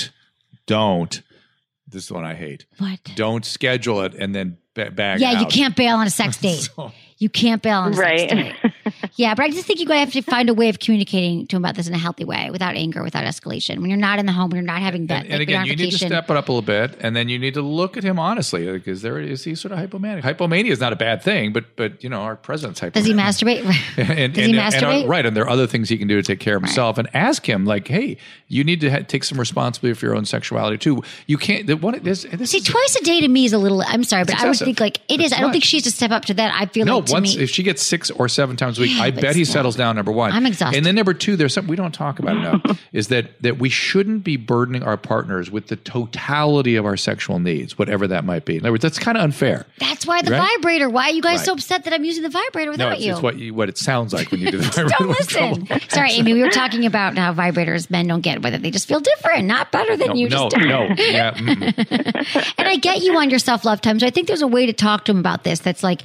This is the one I hate. what? Don't schedule it and then bag Yeah, out. you can't bail on a sex date. You can't bail on a sex Right. date. Yeah, but I just think you guys have to find a way of communicating to him about this in a healthy way, without anger, without escalation. When you're not in the home, when you're not having bed, And again, you need to step it up a little bit, and then you need to look at him honestly, because is he sort of hypomanic? Hypomania is not a bad thing, but our president's hypomanic. Does he masturbate? Does he masturbate? Right, and there are other things he can do to take care of himself. And ask him, like, hey, you need to take some responsibility for your own sexuality too. You can't. See, twice a day to me is a little. I'm sorry, but I would excessive. think like it is. It's I don't much. think she has to step up to that. I feel No, like to once me, if she gets 6 or 7 times a week, Yeah, I but bet he still. settles down. Number one, I'm exhausted. and then number 2, there's something we don't talk about enough is that we shouldn't be burdening our partners with the totality of our sexual needs, whatever that might be. In other words, that's kind of unfair. that's why the Right? vibrator. Why are you guys so Right. upset that I'm using the vibrator No, without you? it's what it sounds like when you do the Don't listen. Sorry, Amy. We were talking about how vibrators men don't get, whether they just feel different, not better than you. No, just don't. no, yeah. Mm-mm. And I get you on your self-love time. So I think there's a way to talk to him about this that's like,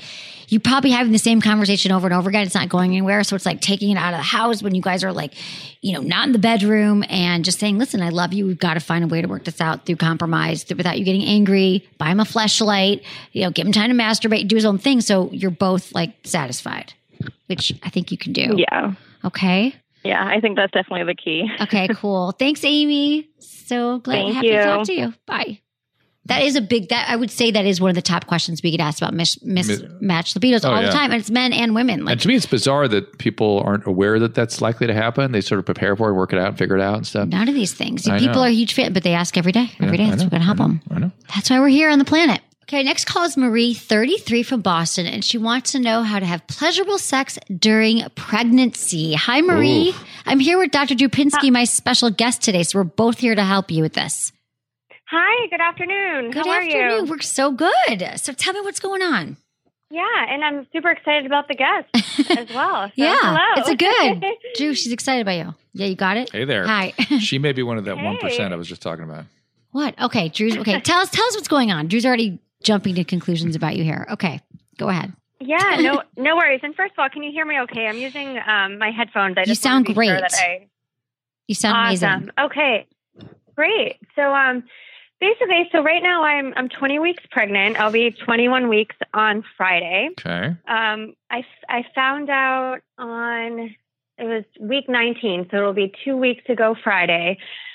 you're probably having the same conversation over and over again. It's not going anywhere. So it's like taking it out of the house when you guys are like, not in the bedroom, and just saying, listen, I love you. We've got to find a way to work this out through compromise, without you getting angry. Buy him a fleshlight, give him time to masturbate, do his own thing. So you're both like satisfied, which I think you can do. Yeah. Okay. Yeah, I think that's definitely the key. Okay, cool. Thanks, Amy. So glad happy to talk to you. Bye. That is I would say that is one of the top questions we get asked about mismatched libidos all the time. And it's men and women. And to me, it's bizarre that people aren't aware that that's likely to happen. They sort of prepare for it, work it out, figure it out and stuff. None of these things. People are a huge fan, but they ask every day. Every day. That's what's going to help them. I know. That's why we're here on the planet. Okay, next call is Marie, 33 from Boston, and she wants to know how to have pleasurable sex during pregnancy. Hi, Marie. Ooh. I'm here with Dr. Drew Pinsky, my special guest today, so we're both here to help you with this. Hi, good afternoon. Good How afternoon. are you? We're so good. So tell me what's going on. Yeah, and I'm super excited about the guest as well. So Yeah, hello. it's a good. Drew, she's excited about you. Yeah, you got it? Hey there. Hi. She may be one of that Hey. 1% I was just talking about. What? Okay, Drew's. Okay, tell us what's going on. Drew's already jumping to conclusions about you here. Okay, go ahead. Yeah, no worries. And first of all, can you hear me okay? I'm using my headphones. I You just sound wanna be sure great. that You sound awesome. amazing. Okay, great. So basically, right now I'm 20 weeks pregnant. I'll be 21 weeks on Friday. Okay. I found out it was week 19, so it'll be 2 weeks ago Friday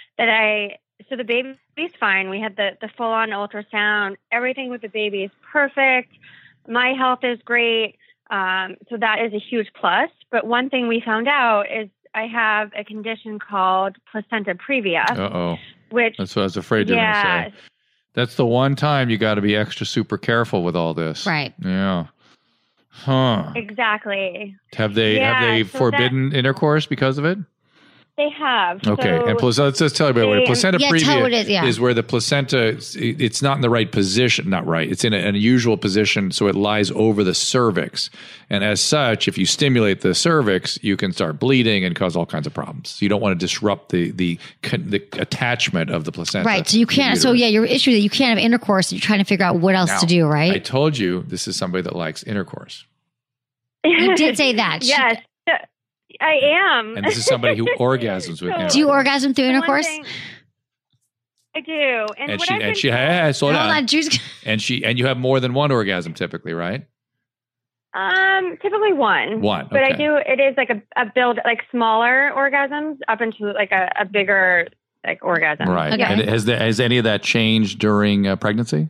so the baby's fine. We had the full on ultrasound. Everything with the baby is perfect. My health is great. So that is a huge plus. But one thing we found out is I have a condition called placenta previa, Uh-oh. which That's what I was afraid you were going to say. That's the one time you got to be extra super careful with all this. Right. Yeah. Huh. exactly. Have they so forbidden intercourse because of it? They have. Okay, So and let's just tell everybody what a placenta Yeah, tell what it is, yeah. is where the placenta, it's not in the right position, not right. It's in an unusual position, so it lies over the cervix. And as such, if you stimulate the cervix, you can start bleeding and cause all kinds of problems. So you don't want to disrupt the attachment of the placenta. Right. So you can't. So yeah, your issue is that you can't have intercourse. You're trying to figure out what else Now, to do. Right. I told you this is somebody that likes intercourse. You did say that. Yes, I am. And this is somebody who orgasms with intercourse. Do you orgasm through The one intercourse? thing- I do. And what she I've and been she told- has Hold on, Drew's. and you have more than one orgasm typically, right? Typically one. One, But I okay. do. It is like a build, like smaller orgasms up into like a bigger like orgasm. Right. Okay. And has any of that changed during pregnancy?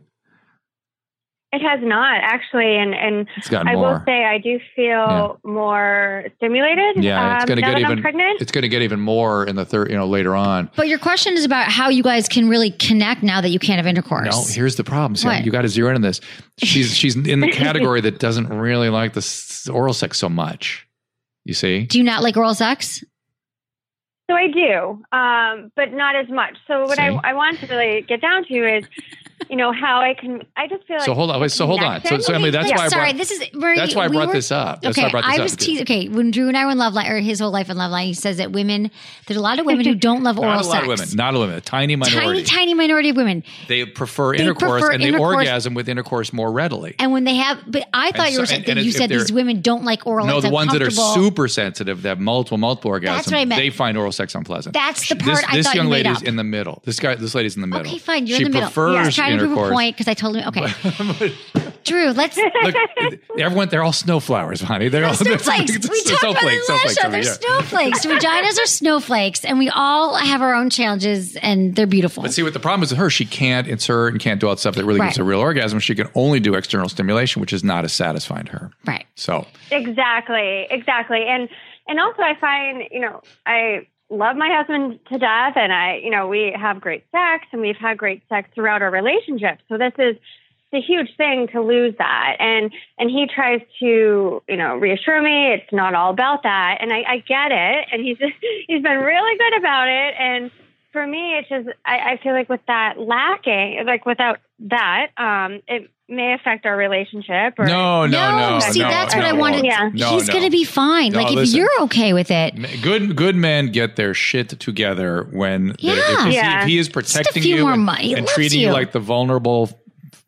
It has not actually, and It's gotten I more. will say I do feel more stimulated. Yeah, it's going to now get that I'm even. pregnant. It's going to get even more in the third. Later on. But your question is about how you guys can really connect now that you can't have intercourse. No, here's the problem. Sam. What? You got to zero in on this. She's in the category that doesn't really like the oral sex so much. You see? Do you not like oral sex? So I do, but not as much. So what See? I want to really get down to is, how I can. I just feel like. So hold on. Hold on. So Emily, that's why I Sorry, brought. this is Marie, That's why I we brought were- this up. That's Okay, why I brought this I up. was teasing. Okay, when Drew and I were in Love Line, or his whole life in Love Line, he says that there's a lot of women who don't love oral Not a lot sex. of women. Not a women. A tiny minority. Tiny minority of women. They prefer intercourse prefer and they intercourse. orgasm with intercourse more readily. And when they have, but I thought you were saying that you said these women don't like oral. No, it's the ones that are uncomfortable. super sensitive, that have multiple orgasms, That's what I meant. they find oral sex unpleasant. That's the part I this thought young you made lady's up. in the middle. This lady's in the middle. Okay, fine. You're she in the middle. prefers Yeah, trying to prove a intercourse. point because I told him. Okay, Drew, let's. Look, they're all snowflowers, honey. They're all Snowflakes. We talked about it last show. They're snowflakes. Vaginas are snowflakes, and we all have our own challenges, and they're beautiful. But see, what the problem is with her, she can't insert and can't do all that stuff that really gives Right. a real orgasm. She can only do external stimulation, which is not as satisfying to her. Right. So Exactly. And also I find, I love my husband to death, and we have great sex, and we've had great sex throughout our relationship. So this is a huge thing to lose that. And he tries to, reassure me it's not all about that. And I get it. And he's been really good about it. And for me, it's just, I feel like with that lacking, like without that, it may affect our relationship. Or, no. See, that's what I wanted. Yeah. He's going to be fine. No, like if listen. you're okay with it. Good men get their shit together when Yeah. if he is protecting few you more money. He and loves treating you you. like the vulnerable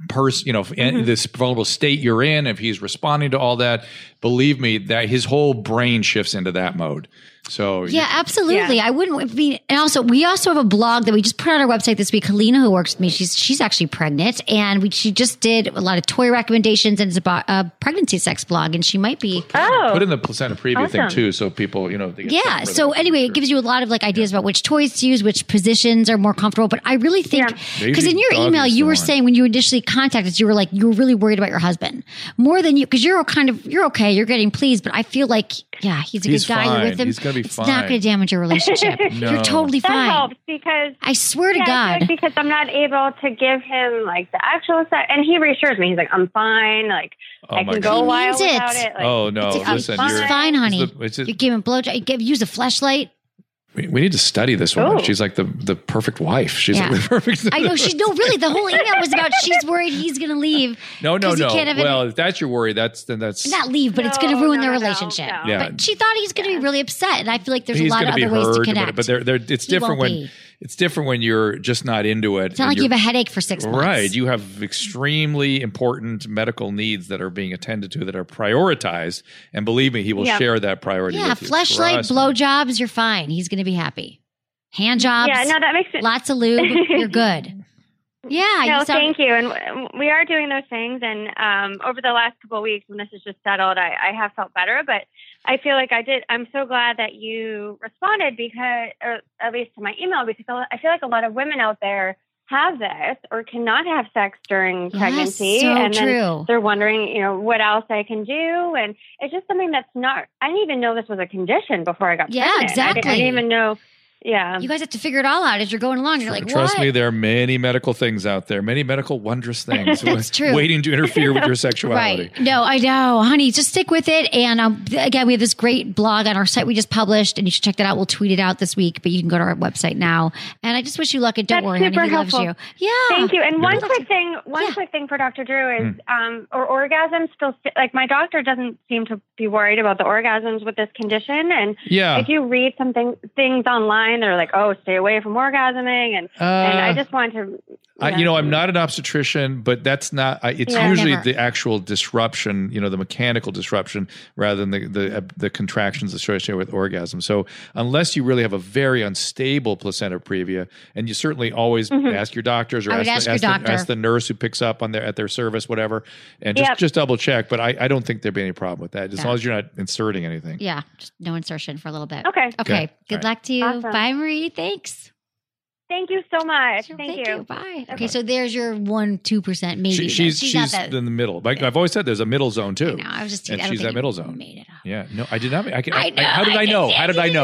this vulnerable state you're in, if he's responding to all that, believe me, that his whole brain shifts into that mode. So yeah, absolutely. I wouldn't be. And also, we also have a blog that we just put on our website this week. Helena, who works with me, she's actually pregnant, and she just did a lot of toy recommendations, and it's about a pregnancy sex blog, and she might be. put in the placenta preview thing too, so people, they get So anyway, it gives you a lot of ideas about which toys to use, which positions are more comfortable. But I really think because in your email you were saying when you initially contacted us, you were really worried about your husband more than you, because you're okay, you're getting pleased, but I feel like he's a good guy. Fine. You're with him. He's gonna be it's fine. not going to damage your relationship. No. You're totally That fine. helps because I swear to God. because I'm not able to give him the actual sex, and he reassures me. He's like, I'm fine. I my can God. go a He while means it. without it. Oh no! Listen, He's fine, honey. it's You give him blowjob. Use a fleshlight. we need to study this woman. Oh. She's like the perfect wife. She's Yeah. like the perfect. I know really. The whole email was about she's worried he's going to leave. No. He can't have Well, if that's your worry, that's not leave, but it's going to ruin their relationship. No. Yeah. But she thought he's going to be really upset, and I feel like there's he's a lot going of to be other ways to heard, connect. but it's He different won't when be. it's different when you're just not into it. It's not like you have a headache for 6 months. Right. You have extremely important medical needs that are being attended to, that are prioritized. And believe me, he will share that priority Yeah, with you. fleshlight, Trust me. blowjobs, you're fine. He's going to be happy. Hand jobs. Yeah, no, that makes it. Lots of lube. You're good. Yeah. No, thank you. And we are doing those things. And over the last couple of weeks, when this is just settled, I have felt better. But I feel like I'm so glad that you responded because, or at least to my email, because I feel like a lot of women out there have this or cannot have sex during pregnancy. So and then true. they're wondering, what else I can do. And it's just something that's not, I didn't even know this was a condition before I got pregnant. Exactly. I didn't even know. Yeah. You guys have to figure it all out as you're going along. You're like, Trust what? me, there are many medical things out there, many medical wondrous things That's true. waiting to interfere with your sexuality. Right. No, I know. Honey, just stick with it. And again, we have this great blog on our site we just published, and you should check that out. We'll tweet it out this week, but you can go to our website now. And I just wish you luck, and don't worry, honey. super He loves helpful. you. Yeah. Thank you. And one quick Yeah. thing for Dr. Drew is, or orgasms still, my doctor doesn't seem to be worried about the orgasms with this condition. And if you read things online, they're like, oh, stay away from orgasming. And I just want to, I'm not an obstetrician, but that's not. It's usually the actual disruption, the mechanical disruption, rather than the contractions associated with orgasm. So unless you really have a very unstable placenta previa, and you certainly always ask your doctors or ask the nurse who picks up at their service, whatever, and just double check. But I don't think there'd be any problem with that, as long as you're not inserting anything. Yeah, just no insertion for a little bit. Okay. Good luck to you. Awesome. Bye, Marie. Thanks. Thank you so much. Sure, Thank you. Bye. Okay, so there's your 1-2% maybe. She's not that. in the middle. Like I've always said, there's a middle zone too. I know. I was just. And I don't she's think that middle you zone. Made it up. Yeah. No, I did not. How did I know? How did I know? You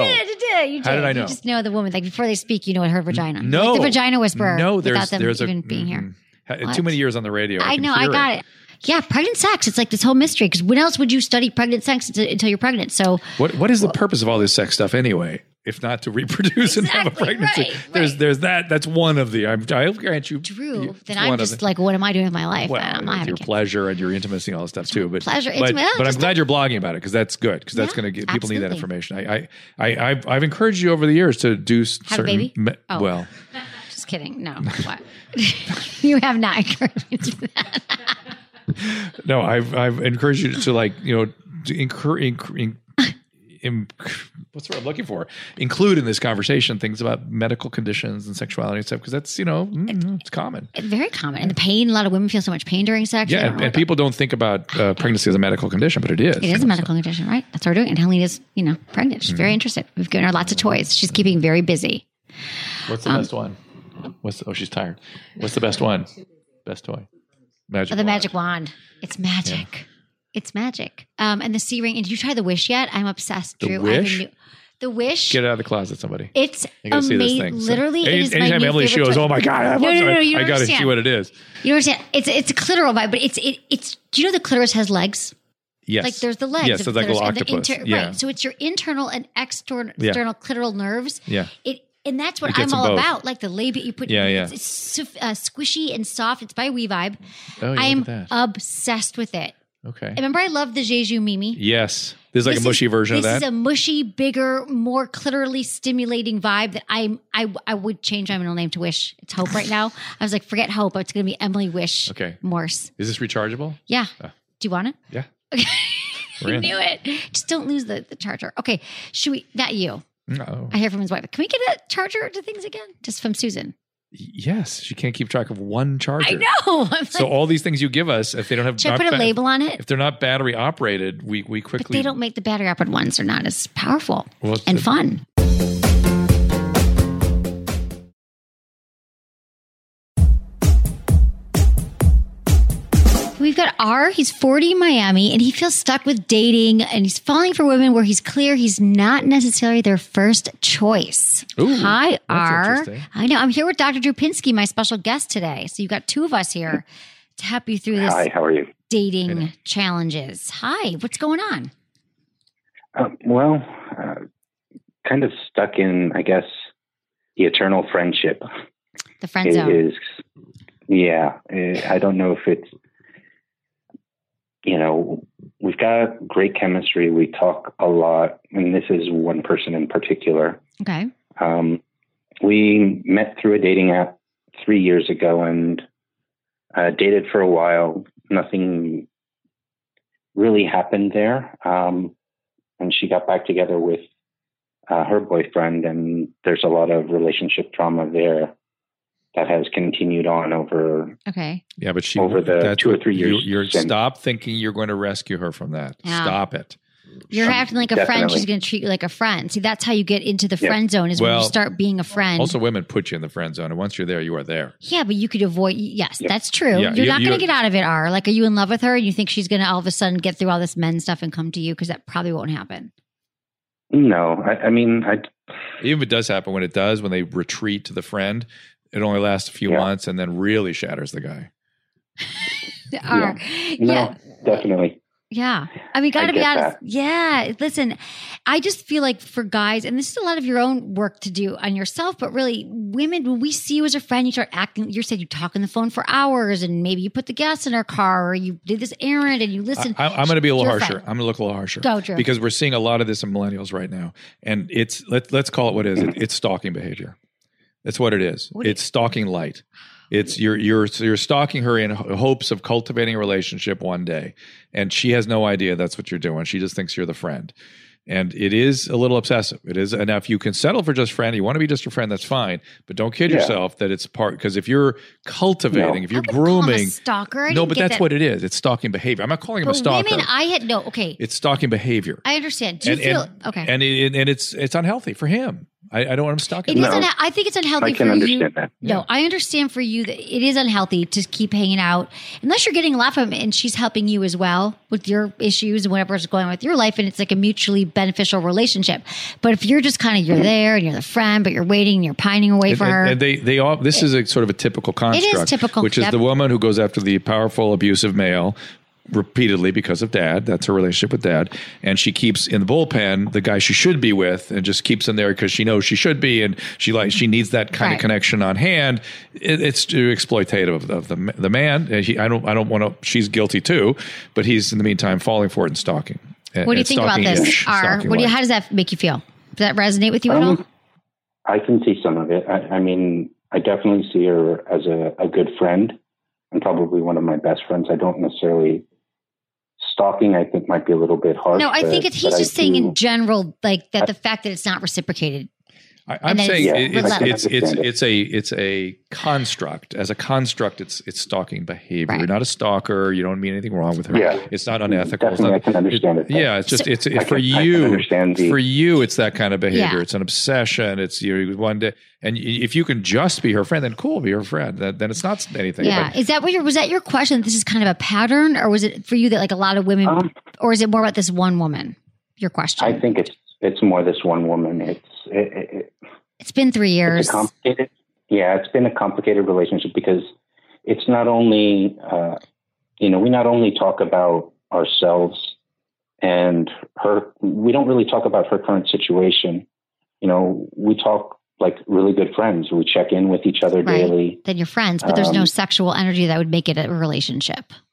did. How did I know? You just know the woman. Like before they speak, you know her vagina. No, like the vagina whisperer. No, without them there's even being here. Too many years on the radio. I know. I got it. Yeah, pregnant sex. It's like this whole mystery. Because when else would you study pregnant sex until you're pregnant? So what is the purpose of all this sex stuff anyway? If not to reproduce and have a pregnancy, right. There's that. That's one of the. I'll grant you, Drew. Then I'm just like, what am I doing with my life? Well, I'm not having your kids. pleasure and your intimacy and all that stuff too. But pleasure. But I'm glad you're blogging about it because that's good because that's going to get people need that absolutely. information. I've encouraged you over the years to do Have certain. a baby? Oh. Well, Just kidding. No. What? You have not encouraged me to do that. no, I've encouraged you to what's the word I'm looking for? Include in this conversation things about medical conditions and sexuality and stuff because that's it's common. It's very common, and the pain. A lot of women feel so much pain during sex. Yeah, and people don't think about pregnancy as a medical condition, but it is. It is a medical condition, right? That's what we're doing. And Helena's, pregnant. She's very interested. We've given her lots of toys. She's keeping very busy. What's the best one? She's tired. What's the best one? Best toy. Magic wand. It's magic. Yeah. It's magic. And the C-ring. And did you try the Wish yet? I'm obsessed, Drew. Wish? The Wish. Get it out of the closet, somebody. It's amazing. Literally, it is anytime my Emily shows, oh my God, no, I got to see what it is. You don't understand. It's a clitoral vibe, but it's. Do you know the clitoris has legs? Yes. Like there's the legs. Yes, of it's like a little octopus. Right. So it's your internal and external clitoral nerves. Yeah. And that's what I'm all about. Like the labia you put. It's squishy and soft. It's by We Vibe. Oh, I'm obsessed with it. Okay. Remember, I love the Jeju Mimi. Yes. There's like a mushy version of that. This is a mushy, bigger, more clitorally stimulating vibe that I would change my middle name to Wish. It's Hope right now. I was like, forget Hope. It's going to be Emily Wish. Okay. Morse. Is this rechargeable? Yeah. Do you want it? Yeah. Okay. We're I in. knew it. Just don't lose the charger. Okay. Should we? Not you. No. I hear from his wife. Can we get a charger to things again? Just from Susan. Yes. She can't keep track of one charger. I know. I'm So like, all these things you give us, if they don't have, should I put a label on it? if they're not battery operated, we quickly. But they don't make the battery operated ones. They're not as powerful Well, and fun. We've got R. He's 40 in Miami, and he feels stuck with dating, and he's falling for women where he's clear he's not necessarily their first choice. Ooh, Hi, that's R. interesting. I know. I'm here with Dr. Drew Pinsky, my special guest today. So you've got two of us here to help you through this Hi, how are you? dating challenges. Hi, what's going on? Kind of stuck in, I guess, the eternal friendship. The friend zone. I don't know if it's, we've got great chemistry. We talk a lot, and this is one person in particular. Okay. We met through a dating app 3 years ago and dated for a while. Nothing really happened there. And she got back together with her boyfriend, and there's a lot of relationship trauma there that has continued on over. Okay. Yeah, but over the 2 or 3 years. You're stop thinking you're going to rescue her from that. Yeah. Stop it. You're acting like a friend. Definitely. She's going to treat you like a friend. See, that's how you get into the Yeah. friend zone is when Well, you start being a friend. Also, women put you in the friend zone, and once you're there, you are there. Yeah, but you could avoid. Yes, Yeah. that's true. Yeah, you're not going you're- to get out of it, R. Like, are you in love with her and you think she's going to all of a sudden get through all this men stuff and come to you? Because that probably won't happen. No, I Even if it does happen, when they retreat to the friend, it only lasts a few Yeah. months and then really shatters the guy. R. no, Yeah. definitely. Yeah. I mean, got to I be get honest. that. Yeah. Listen, I just feel like for guys, and this is a lot of your own work to do on yourself, but really women, when we see you as a friend, you start acting, you said you talk on the phone for hours and maybe you put the gas in her car or you did this errand and you listen. I'm going to be a little You're a harsher. friend. I'm going to look a little harsher. Go, Drew. Because we're seeing a lot of this in millennials right now. And it's, let's call it what it is. It's stalking behavior. That's what it is. What do you- It's stalking light. It's you're stalking her in hopes of cultivating a relationship one day, and she has no idea that's what you're doing. She just thinks you're the friend, and it is a little obsessive. It is. And now, if you can settle for just friend, you want to be just a friend, that's fine. But don't kid Yeah. yourself that it's part, because if you're cultivating, if I you're wouldn't call him a grooming, stalker. I no, didn't but get that's that. what it is. It's stalking behavior. I'm not calling him a But stalker. women, okay. It's stalking behavior. I understand. Do you feel okay? And it's unhealthy for him. I don't want him stalking. It him. is. I think it's unhealthy I can for understand you. that. No, I understand for you that it is unhealthy to keep hanging out unless you're getting a lot from him and she's helping you as well with your issues and whatever's going on with your life, and it's like a mutually beneficial relationship. But if you're just kind of you're there and you're the friend, but you're waiting and you're pining away for her, And they all. This is a sort of a typical construct. typical, which is yep. the woman who goes after the powerful, abusive male repeatedly because of dad. That's her relationship with dad, and she keeps in the bullpen the guy she should be with, and just keeps him there because she knows she should be, and she needs that kind Right. of connection on hand. It's exploitative of the man. I don't want to. She's guilty too, but he's in the meantime falling for it and stalking. what do you think about this, R? How does that make you feel? Does that resonate with you at all? I can see some of it. I mean, I definitely see her as a good friend and probably one of my best friends. I don't necessarily stalking, I think, might be a little bit harsh. No, I think he's but just I saying do- in general, like that the fact that it's not reciprocated. I'm And then saying it's it's a construct. As a construct, it's stalking behavior. Right. You're not a stalker. You don't mean anything wrong with her. Yeah. It's not unethical. It's Definitely, not, I can understand it. Yeah, it's just it's I for can you. understand For you, it's that kind of behavior. Yeah. It's an obsession. It's you one day, and if you can just be her friend, then cool, be her friend. Then it's not anything. Yeah. But Is that was that your question? This is kind of a pattern, or was it for you that like a lot of women, or is it more about this one woman? Your question. I think it's more this one woman. It's been 3 years. It's complicated. Yeah, it's been a complicated relationship because it's not only, we not only talk about ourselves and her, we don't really talk about her current situation. We talk like really good friends. We check in with each other Right. daily. Then you're friends, but there's no sexual energy that would make it a relationship.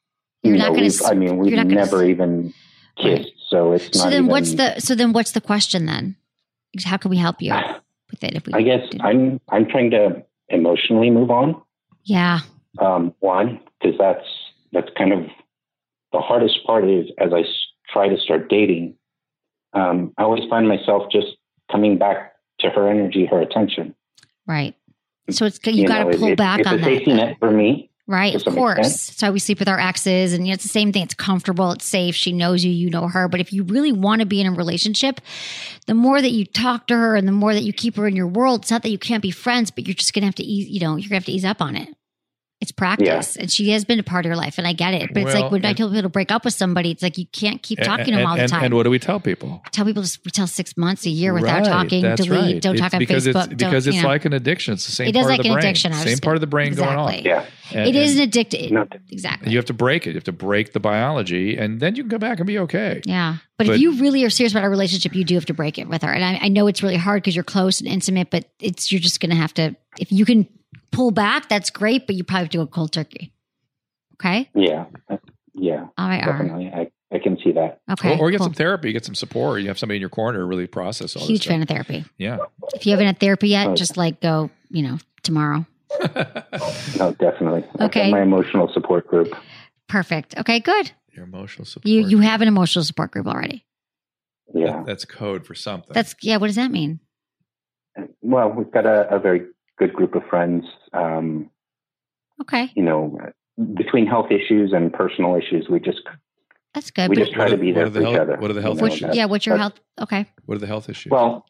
You're not going to. I mean, we've never even kissed, so it's not. So then, even, what's the question then? How can we help you with it? If we, I guess I'm trying to emotionally move on. Yeah. One, because that's kind of the hardest part is as I try to start dating, I always find myself just coming back to her energy, her attention. Right. So you got to pull back on that. It's a safety net for me. Right, of course. So we sleep with our exes, and it's the same thing. It's comfortable, it's safe. She knows you, you know her. But if you really want to be in a relationship, the more that you talk to her and the more that you keep her in your world, it's not that you can't be friends, but you're just going to have to ease, you're going to have to ease up on it. It's practice. And she has been a part of your life, and I get it. But it's like when I tell people to break up with somebody, it's like you can't keep talking to them all the time. And what do we tell people? We tell 6 months, a year without talking, delete, don't talk on Facebook. Because it's like an addiction. It's the same part of the brain. It is like an addiction. Same part of the brain going on. Yeah. It is an addiction. Exactly. You have to break it. You have to break the biology, and then you can go back and be okay. Yeah. But if you really are serious about a relationship, you do have to break it with her. And I know it's really hard because you're close and intimate, but you're just going to have to, if you can pull back, that's great, but you probably have to go cold turkey. Okay? Yeah. Yeah. All right, definitely. I can see that. Okay. Or get some therapy, get some support. You have somebody in your corner to really process all this. Huge fan of therapy. Yeah. If you haven't had therapy yet, just go, tomorrow. No, definitely. Okay. My emotional support group. Perfect. Okay, good. Your emotional support. You have an emotional support group already. Yeah. That's code for something. What does that mean? Well, we've got a very good group of friends. Okay. Between health issues and personal issues, that's good. We just try to be there for each other. What are the health issues? What's your health? Okay. What are the health issues? Well,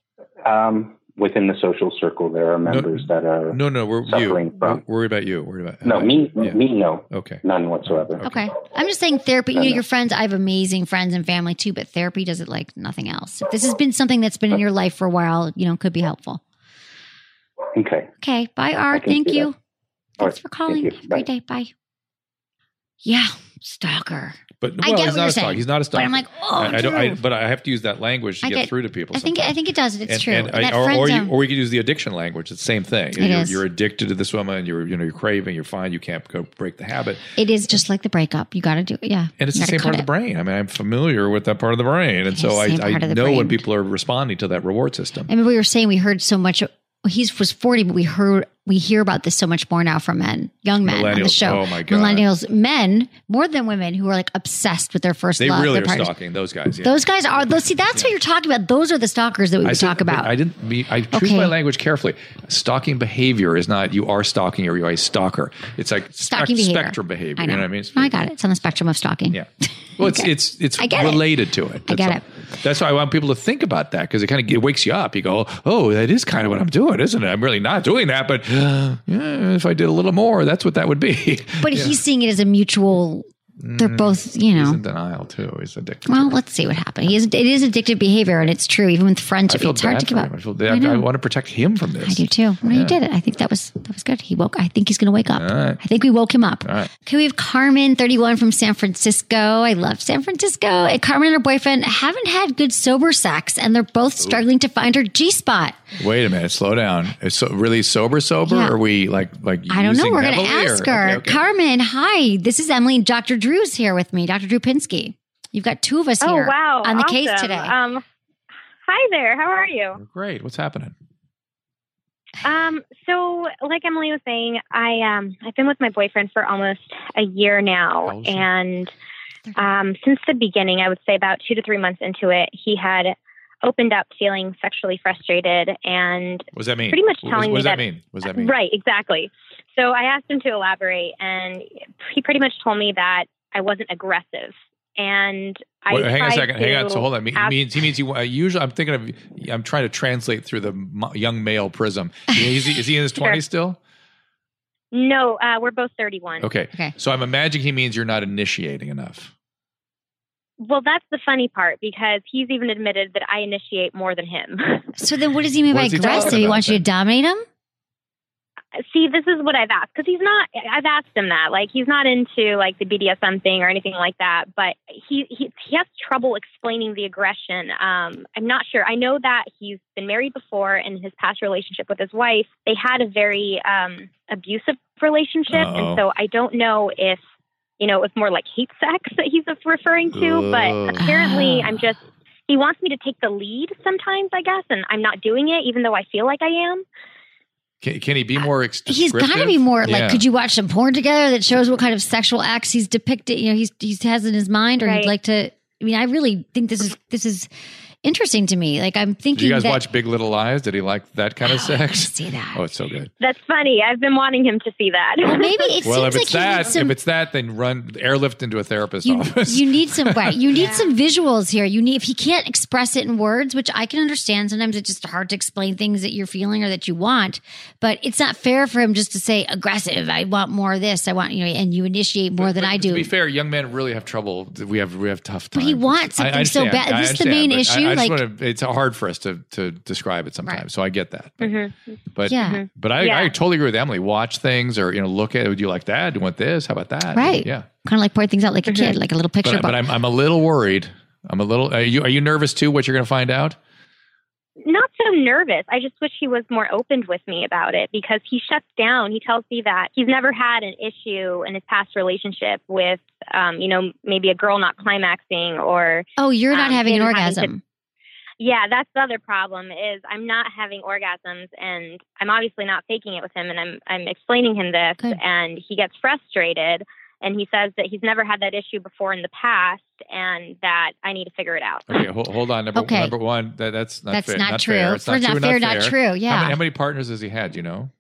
within the social circle, there are members that are we're suffering from. Worry about you. Worry about me. No. Okay. None whatsoever. Okay. I'm just saying therapy. Your friends. I have amazing friends and family too, but therapy does it like nothing else. If this has been something that's been in your life for a while, could be helpful. Okay. Okay. Bye, Art. Thank you. Thanks for calling. Have a great day. Bye. Yeah, stalker. But he's not a stalker. He's not a stalker. But I'm like, but I have to use that language to get through to people. I think it does. It's true. Or we could use the addiction language. It's the same thing. You're addicted to this woman. You're craving. You're fine. You can't go break the habit. It is just like the breakup. You got to do it. Yeah. And it's the same part of the brain. I mean, I'm familiar with that part of the brain, and so I know when people are responding to that reward system. I mean, we were saying we heard so much. He was 40, but we hear about this so much more now from young men on the show. Oh my God. Millennials, men, more than women, who are like obsessed with their first love. They really are stalking those guys. Yeah. Those guys are, see, that's what you're talking about. Those are the stalkers that we would talk about. I choose my language carefully. Stalking behavior is not you are stalking or you are a stalker. It's like stalking spectrum behavior. I know. You know what I mean? I got it. It's on the spectrum of stalking. Yeah. Well, it's related to it. I get it. That's why I want people to think about that because it wakes you up. You go, oh, that is kind of what I'm doing, isn't it? I'm really not doing that, but if I did a little more, that's what that would be. But he's seeing it as a mutual. They're both, He's in denial too. He's addicted. Well, let's see what happened. It is addictive behavior, and it's true. Even with friends, it's hard to give up. I want to protect him from this. I do too. No, you did it. I think that was good. He woke. I think he's going to wake up. Right. I think we woke him up. All right. Okay, we have Carmen, 31 from San Francisco. I love San Francisco. And Carmen and her boyfriend haven't had good sober sex, and they're both struggling to find her G-spot. Wait a minute. Slow down. Is really sober? Yeah. Or are we like I don't know. We're going to ask her. Okay. Carmen, hi. This is Emily, and Dr. Drew's here with me. Dr. Drew Pinsky. You've got two of us here on the case today. Hi there. How are you? Great. What's happening? So like Emily was saying, I've been with my boyfriend for almost a year now. And since the beginning, I would say about 2 to 3 months into it, he had opened up feeling sexually frustrated and what does that mean? Pretty much telling me what does that mean? Right, exactly. So I asked him to elaborate, and he pretty much told me that I wasn't aggressive. And hang on a second. Hang on. So hold on. He means you. Usually, I'm trying to translate through the young male prism. Is he in his 20s still? No, we're both 31. Okay. So I'm imagining he means you're not initiating enough. Well, that's the funny part because he's even admitted that I initiate more than him. So then, what does he mean by aggressive? He wants you to dominate him? See, this is what I've asked because I've asked him that. Like, he's not into like the BDSM thing or anything like that, but he has trouble explaining the aggression. I'm not sure. I know that he's been married before, and his past relationship with his wife, they had a very abusive relationship. And so I don't know if it was more like hate sex that he's referring to. But apparently he wants me to take the lead sometimes, I guess, and I'm not doing it, even though I feel like I am. Can he be more descriptive? He's got to be more like, could you watch some porn together that shows what kind of sexual acts he's depicted, he has in his mind, or he'd like to, I really think this is interesting to me. Like, I'm thinking, do you guys watch Big Little Lies? Did he like that kind of sex? I see that. Oh, it's so good. That's funny. I've been wanting him to see that. Well, maybe it well, seems if it's that, then run airlift into a therapist's office. You need some some visuals here. If he can't express it in words, which I can understand. Sometimes it's just hard to explain things that you're feeling or that you want. But it's not fair for him just to say aggressive. I want more of this. I want and you initiate more than I do. To be fair, young men really have trouble. We have tough times. But he wants something so bad. Is this the main issue? It's hard for us to describe it sometimes. Right. So I get that. But I totally agree with Emily. Watch things or look at it. Would you like that? Do you want this? How about that? Right. Yeah. Kind of like point things out like a kid, like a little picture. But I'm a little worried. Are you nervous too? What you're going to find out? Not so nervous. I just wish he was more open with me about it, because he shuts down. He tells me that he's never had an issue in his past relationship with, maybe a girl not climaxing or. Oh, you're not having an orgasm. Yeah, that's the other problem is I'm not having orgasms, and I'm obviously not faking it with him. And I'm explaining him this, and he gets frustrated. And he says that he's never had that issue before in the past, and that I need to figure it out. Okay, hold on. Number one, that's not fair. Not true. Fair. It's not true. Not true. Yeah. How many partners has he had?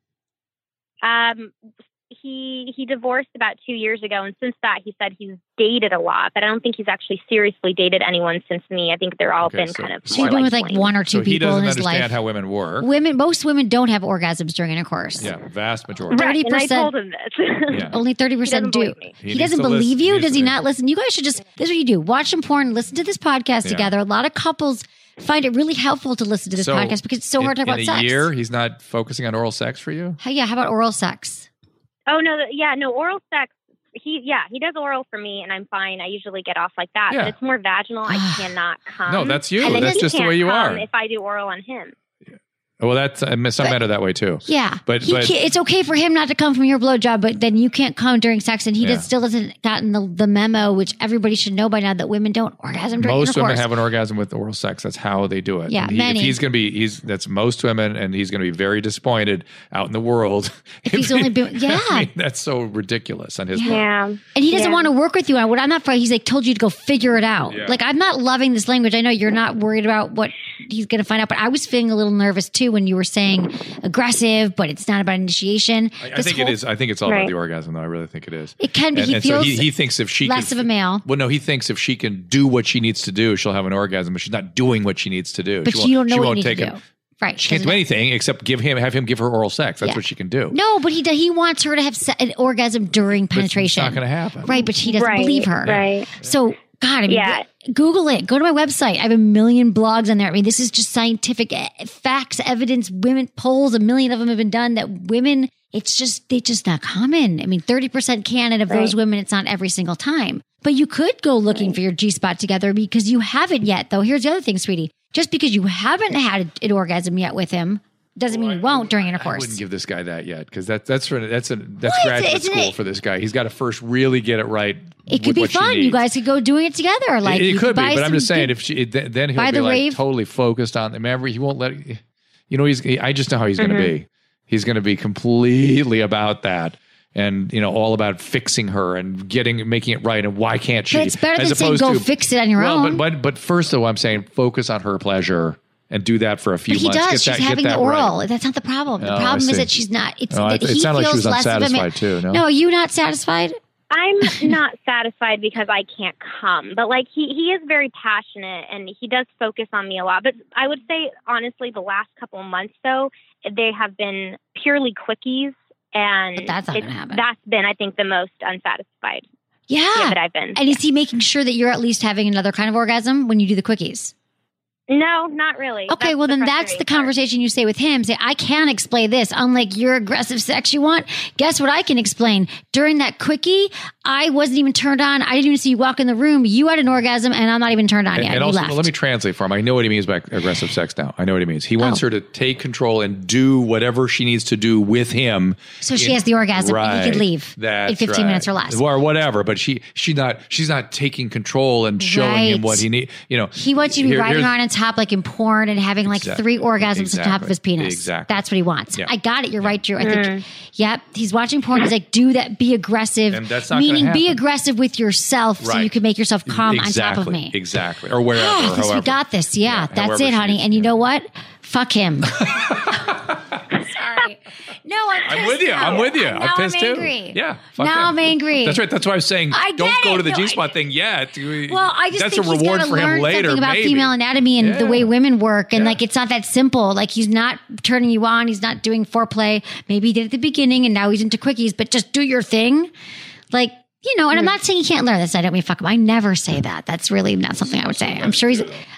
He divorced about 2 years ago, and since that, he said he's dated a lot, but I don't think he's actually seriously dated anyone since me. I think they're all been kind of. So you've been with like one or two people in his life. He doesn't understand how women work. Most women don't have orgasms during intercourse. Yeah, vast majority. 30%. And I told him this. Only 30% do. He doesn't believe you. Does he not listen? You guys should this is what you do: watch some porn, listen to this podcast together. A lot of couples find it really helpful to listen to this podcast because it's so hard to talk about sex. In a year, he's not focusing on oral sex for you? How about oral sex? Oh, no, oral sex. He does oral for me, and I'm fine. I usually get off like that. But it's more vaginal. I cannot come. No, that's you. That's just the way you are. If I do oral on him. Well, that's some men are that way too. Yeah, but it's okay for him not to come from your blowjob, but then you can't come during sex, and he still hasn't gotten the memo, which everybody should know by now, that women don't orgasm during intercourse. Most women have an orgasm with oral sex. That's how they do it. Yeah, many. If that's most women, and he's going to be very disappointed out in the world. If he's only been, that's so ridiculous on his part. Yeah, and he doesn't want to work with you. I'm not for. He's like told you to go figure it out. Yeah. Like, I'm not loving this language. I know you're not worried about what he's going to find out, but I was feeling a little nervous too when you were saying aggressive, but it's not about initiation. I think it is. I think it's all about the orgasm, though. I really think it is. It can be. And feels so he thinks if she less of a male. Well, no, he thinks if she can do what she needs to do, she'll have an orgasm, but she's not doing what she needs to do. But you don't know what you need to do. Right. She can't do anything except have him give her oral sex. That's what she can do. No, but he wants her to have an orgasm during penetration. It's not going to happen. Right, but he doesn't believe her. Right. So, God, Google it. Go to my website. I have 1 million blogs on there. I mean, this is just scientific facts, evidence, women polls. 1 million of them have been done that women, it's just not common. I mean, 30% can, and of those women, it's not every single time. But you could go looking for your G-spot together because you haven't yet, though. Here's the other thing, sweetie. Just because you haven't had an orgasm yet with him doesn't mean you won't during intercourse. I wouldn't give this guy that yet, because that's graduate school for this guy. He's got to first really get it right. It could be fun. You guys could go doing it together. Like it could be, but I'm just saying, then he'll be like totally focused on. Remember, he won't let. I just know how he's going to be. He's going to be completely about that. And, all about fixing her and making it right. And why can't she? But it's better than saying go fix it on your own. But first, though, I'm saying focus on her pleasure and do that for a few months. He does. She's having the oral. Right. That's not the problem. The problem is that she's not. It sounded like she was unsatisfied too. No, are you not satisfied? I'm not satisfied because I can't come. But he is very passionate, and he does focus on me a lot. But I would say, honestly, the last couple of months, though, they have been purely quickies. And but that's not going to happen. That's been, I think, the most unsatisfied. Yeah. That I've been. And is he making sure that you're at least having another kind of orgasm when you do the quickies? No, not really. Okay, well, then that's the conversation you say with him. Say, I can't explain this. Unlike your aggressive sex you want, guess what I can explain? During that quickie, I wasn't even turned on. I didn't even see you walk in the room. You had an orgasm, and I'm not even turned on yet. And also, let me translate for him. I know what he means by aggressive sex now. I know what he means. He wants her to take control and do whatever she needs to do with him. So she has the orgasm, and he could leave in 15 minutes or less. Or whatever, but she's not taking control and showing him what he needs. He wants you to be riding around on top like in porn and having like 3 orgasms on top of his penis. Exactly. That's what he wants. Yeah. I got it. You're right, Drew. I think, he's watching porn. He's like, do that, be aggressive. And that's not meaning be aggressive with yourself so you can make yourself calm on top of me. Exactly. Or wherever. Or however. We got this. Yeah, that's it, honey. And you know what? Fuck him. Sorry. No, I'm with you. I'm with you. I'm pissed too. Yeah. Now I'm angry. That's right. That's why I was saying don't go to the G-spot thing yet. Well, I just that's think a reward he's for him later. Something about maybe. female anatomy and the way women work, and like it's not that simple. Like he's not turning you on. He's not doing foreplay. Maybe he did at the beginning, and now he's into quickies. But just do your thing, like. And I'm not saying he can't learn this. I don't mean fuck him. I never say that. That's really not something I would say. I'm sure he's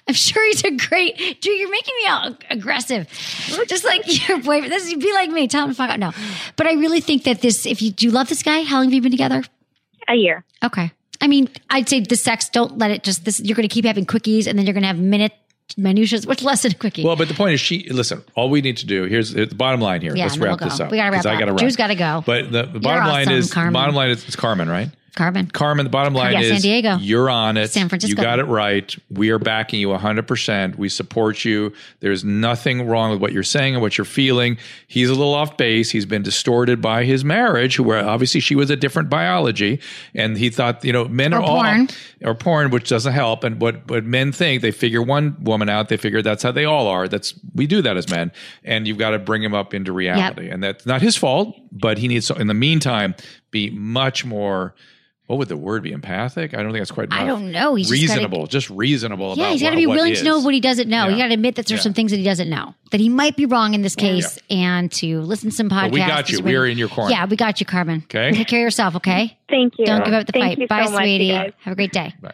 a great. Drew, you're making me all aggressive, just like your boyfriend. Be like me. Tell him to fuck up. No, but I really think that do you love this guy? How long have you been together? A year. Okay. I mean, I'd say the sex. Don't let it just this. You're going to keep having quickies, and then you're going to have minutiae. What's less than a quickie? Well, but the point is, listen. All we need to do here's the bottom line here. Let's wrap this up. We got to wrap up. Drew's got to go. But the bottom line is, it's Carmen, right? Carmen, the bottom line is San Diego. You're on it. San Francisco. You got it right. We are backing you 100%. We support you. There's nothing wrong with what you're saying and what you're feeling. He's a little off base. He's been distorted by his marriage, where obviously she was a different biology. And he thought, men are all porn, which doesn't help. And what men think, they figure one woman out, they figure that's how they all are. We do that as men. And you've got to bring him up into reality. And that's not his fault, but he needs to, in the meantime, be much more. What would the word be? Empathic? I don't think that's quite enough. I don't know. He's reasonable. Just reasonable about he's got to be willing to know what he doesn't know. He got to admit that there's some things that he doesn't know. That he might be wrong in this case and to listen to some podcasts. But we got you. We're in your corner. Yeah, we got you, Carmen. Okay. Take care of yourself, okay? Thank you. Don't give up the fight. You Bye, so much, sweetie. you guys. Have a great day. Bye.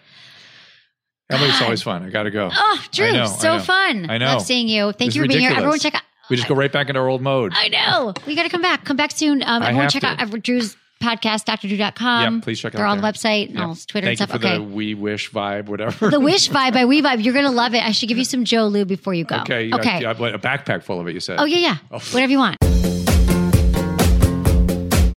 Emily's always fun. I got to go. Oh, Drew, so fun. I know. Love seeing you. Thank you for being here. Everyone check out. We just go right back into our old mode. I know. We got to come back. Come back soon. Everyone check out Drew's podcast, drdrew.com. Yeah, please check it out. They're on the website and all Twitter and stuff. Thank you for the We Wish vibe, whatever. The Wish vibe by We Vibe. You're going to love it. I should give you some Joe Lube before you go. Okay. A backpack full of it, you said. Oh, yeah. Whatever you want.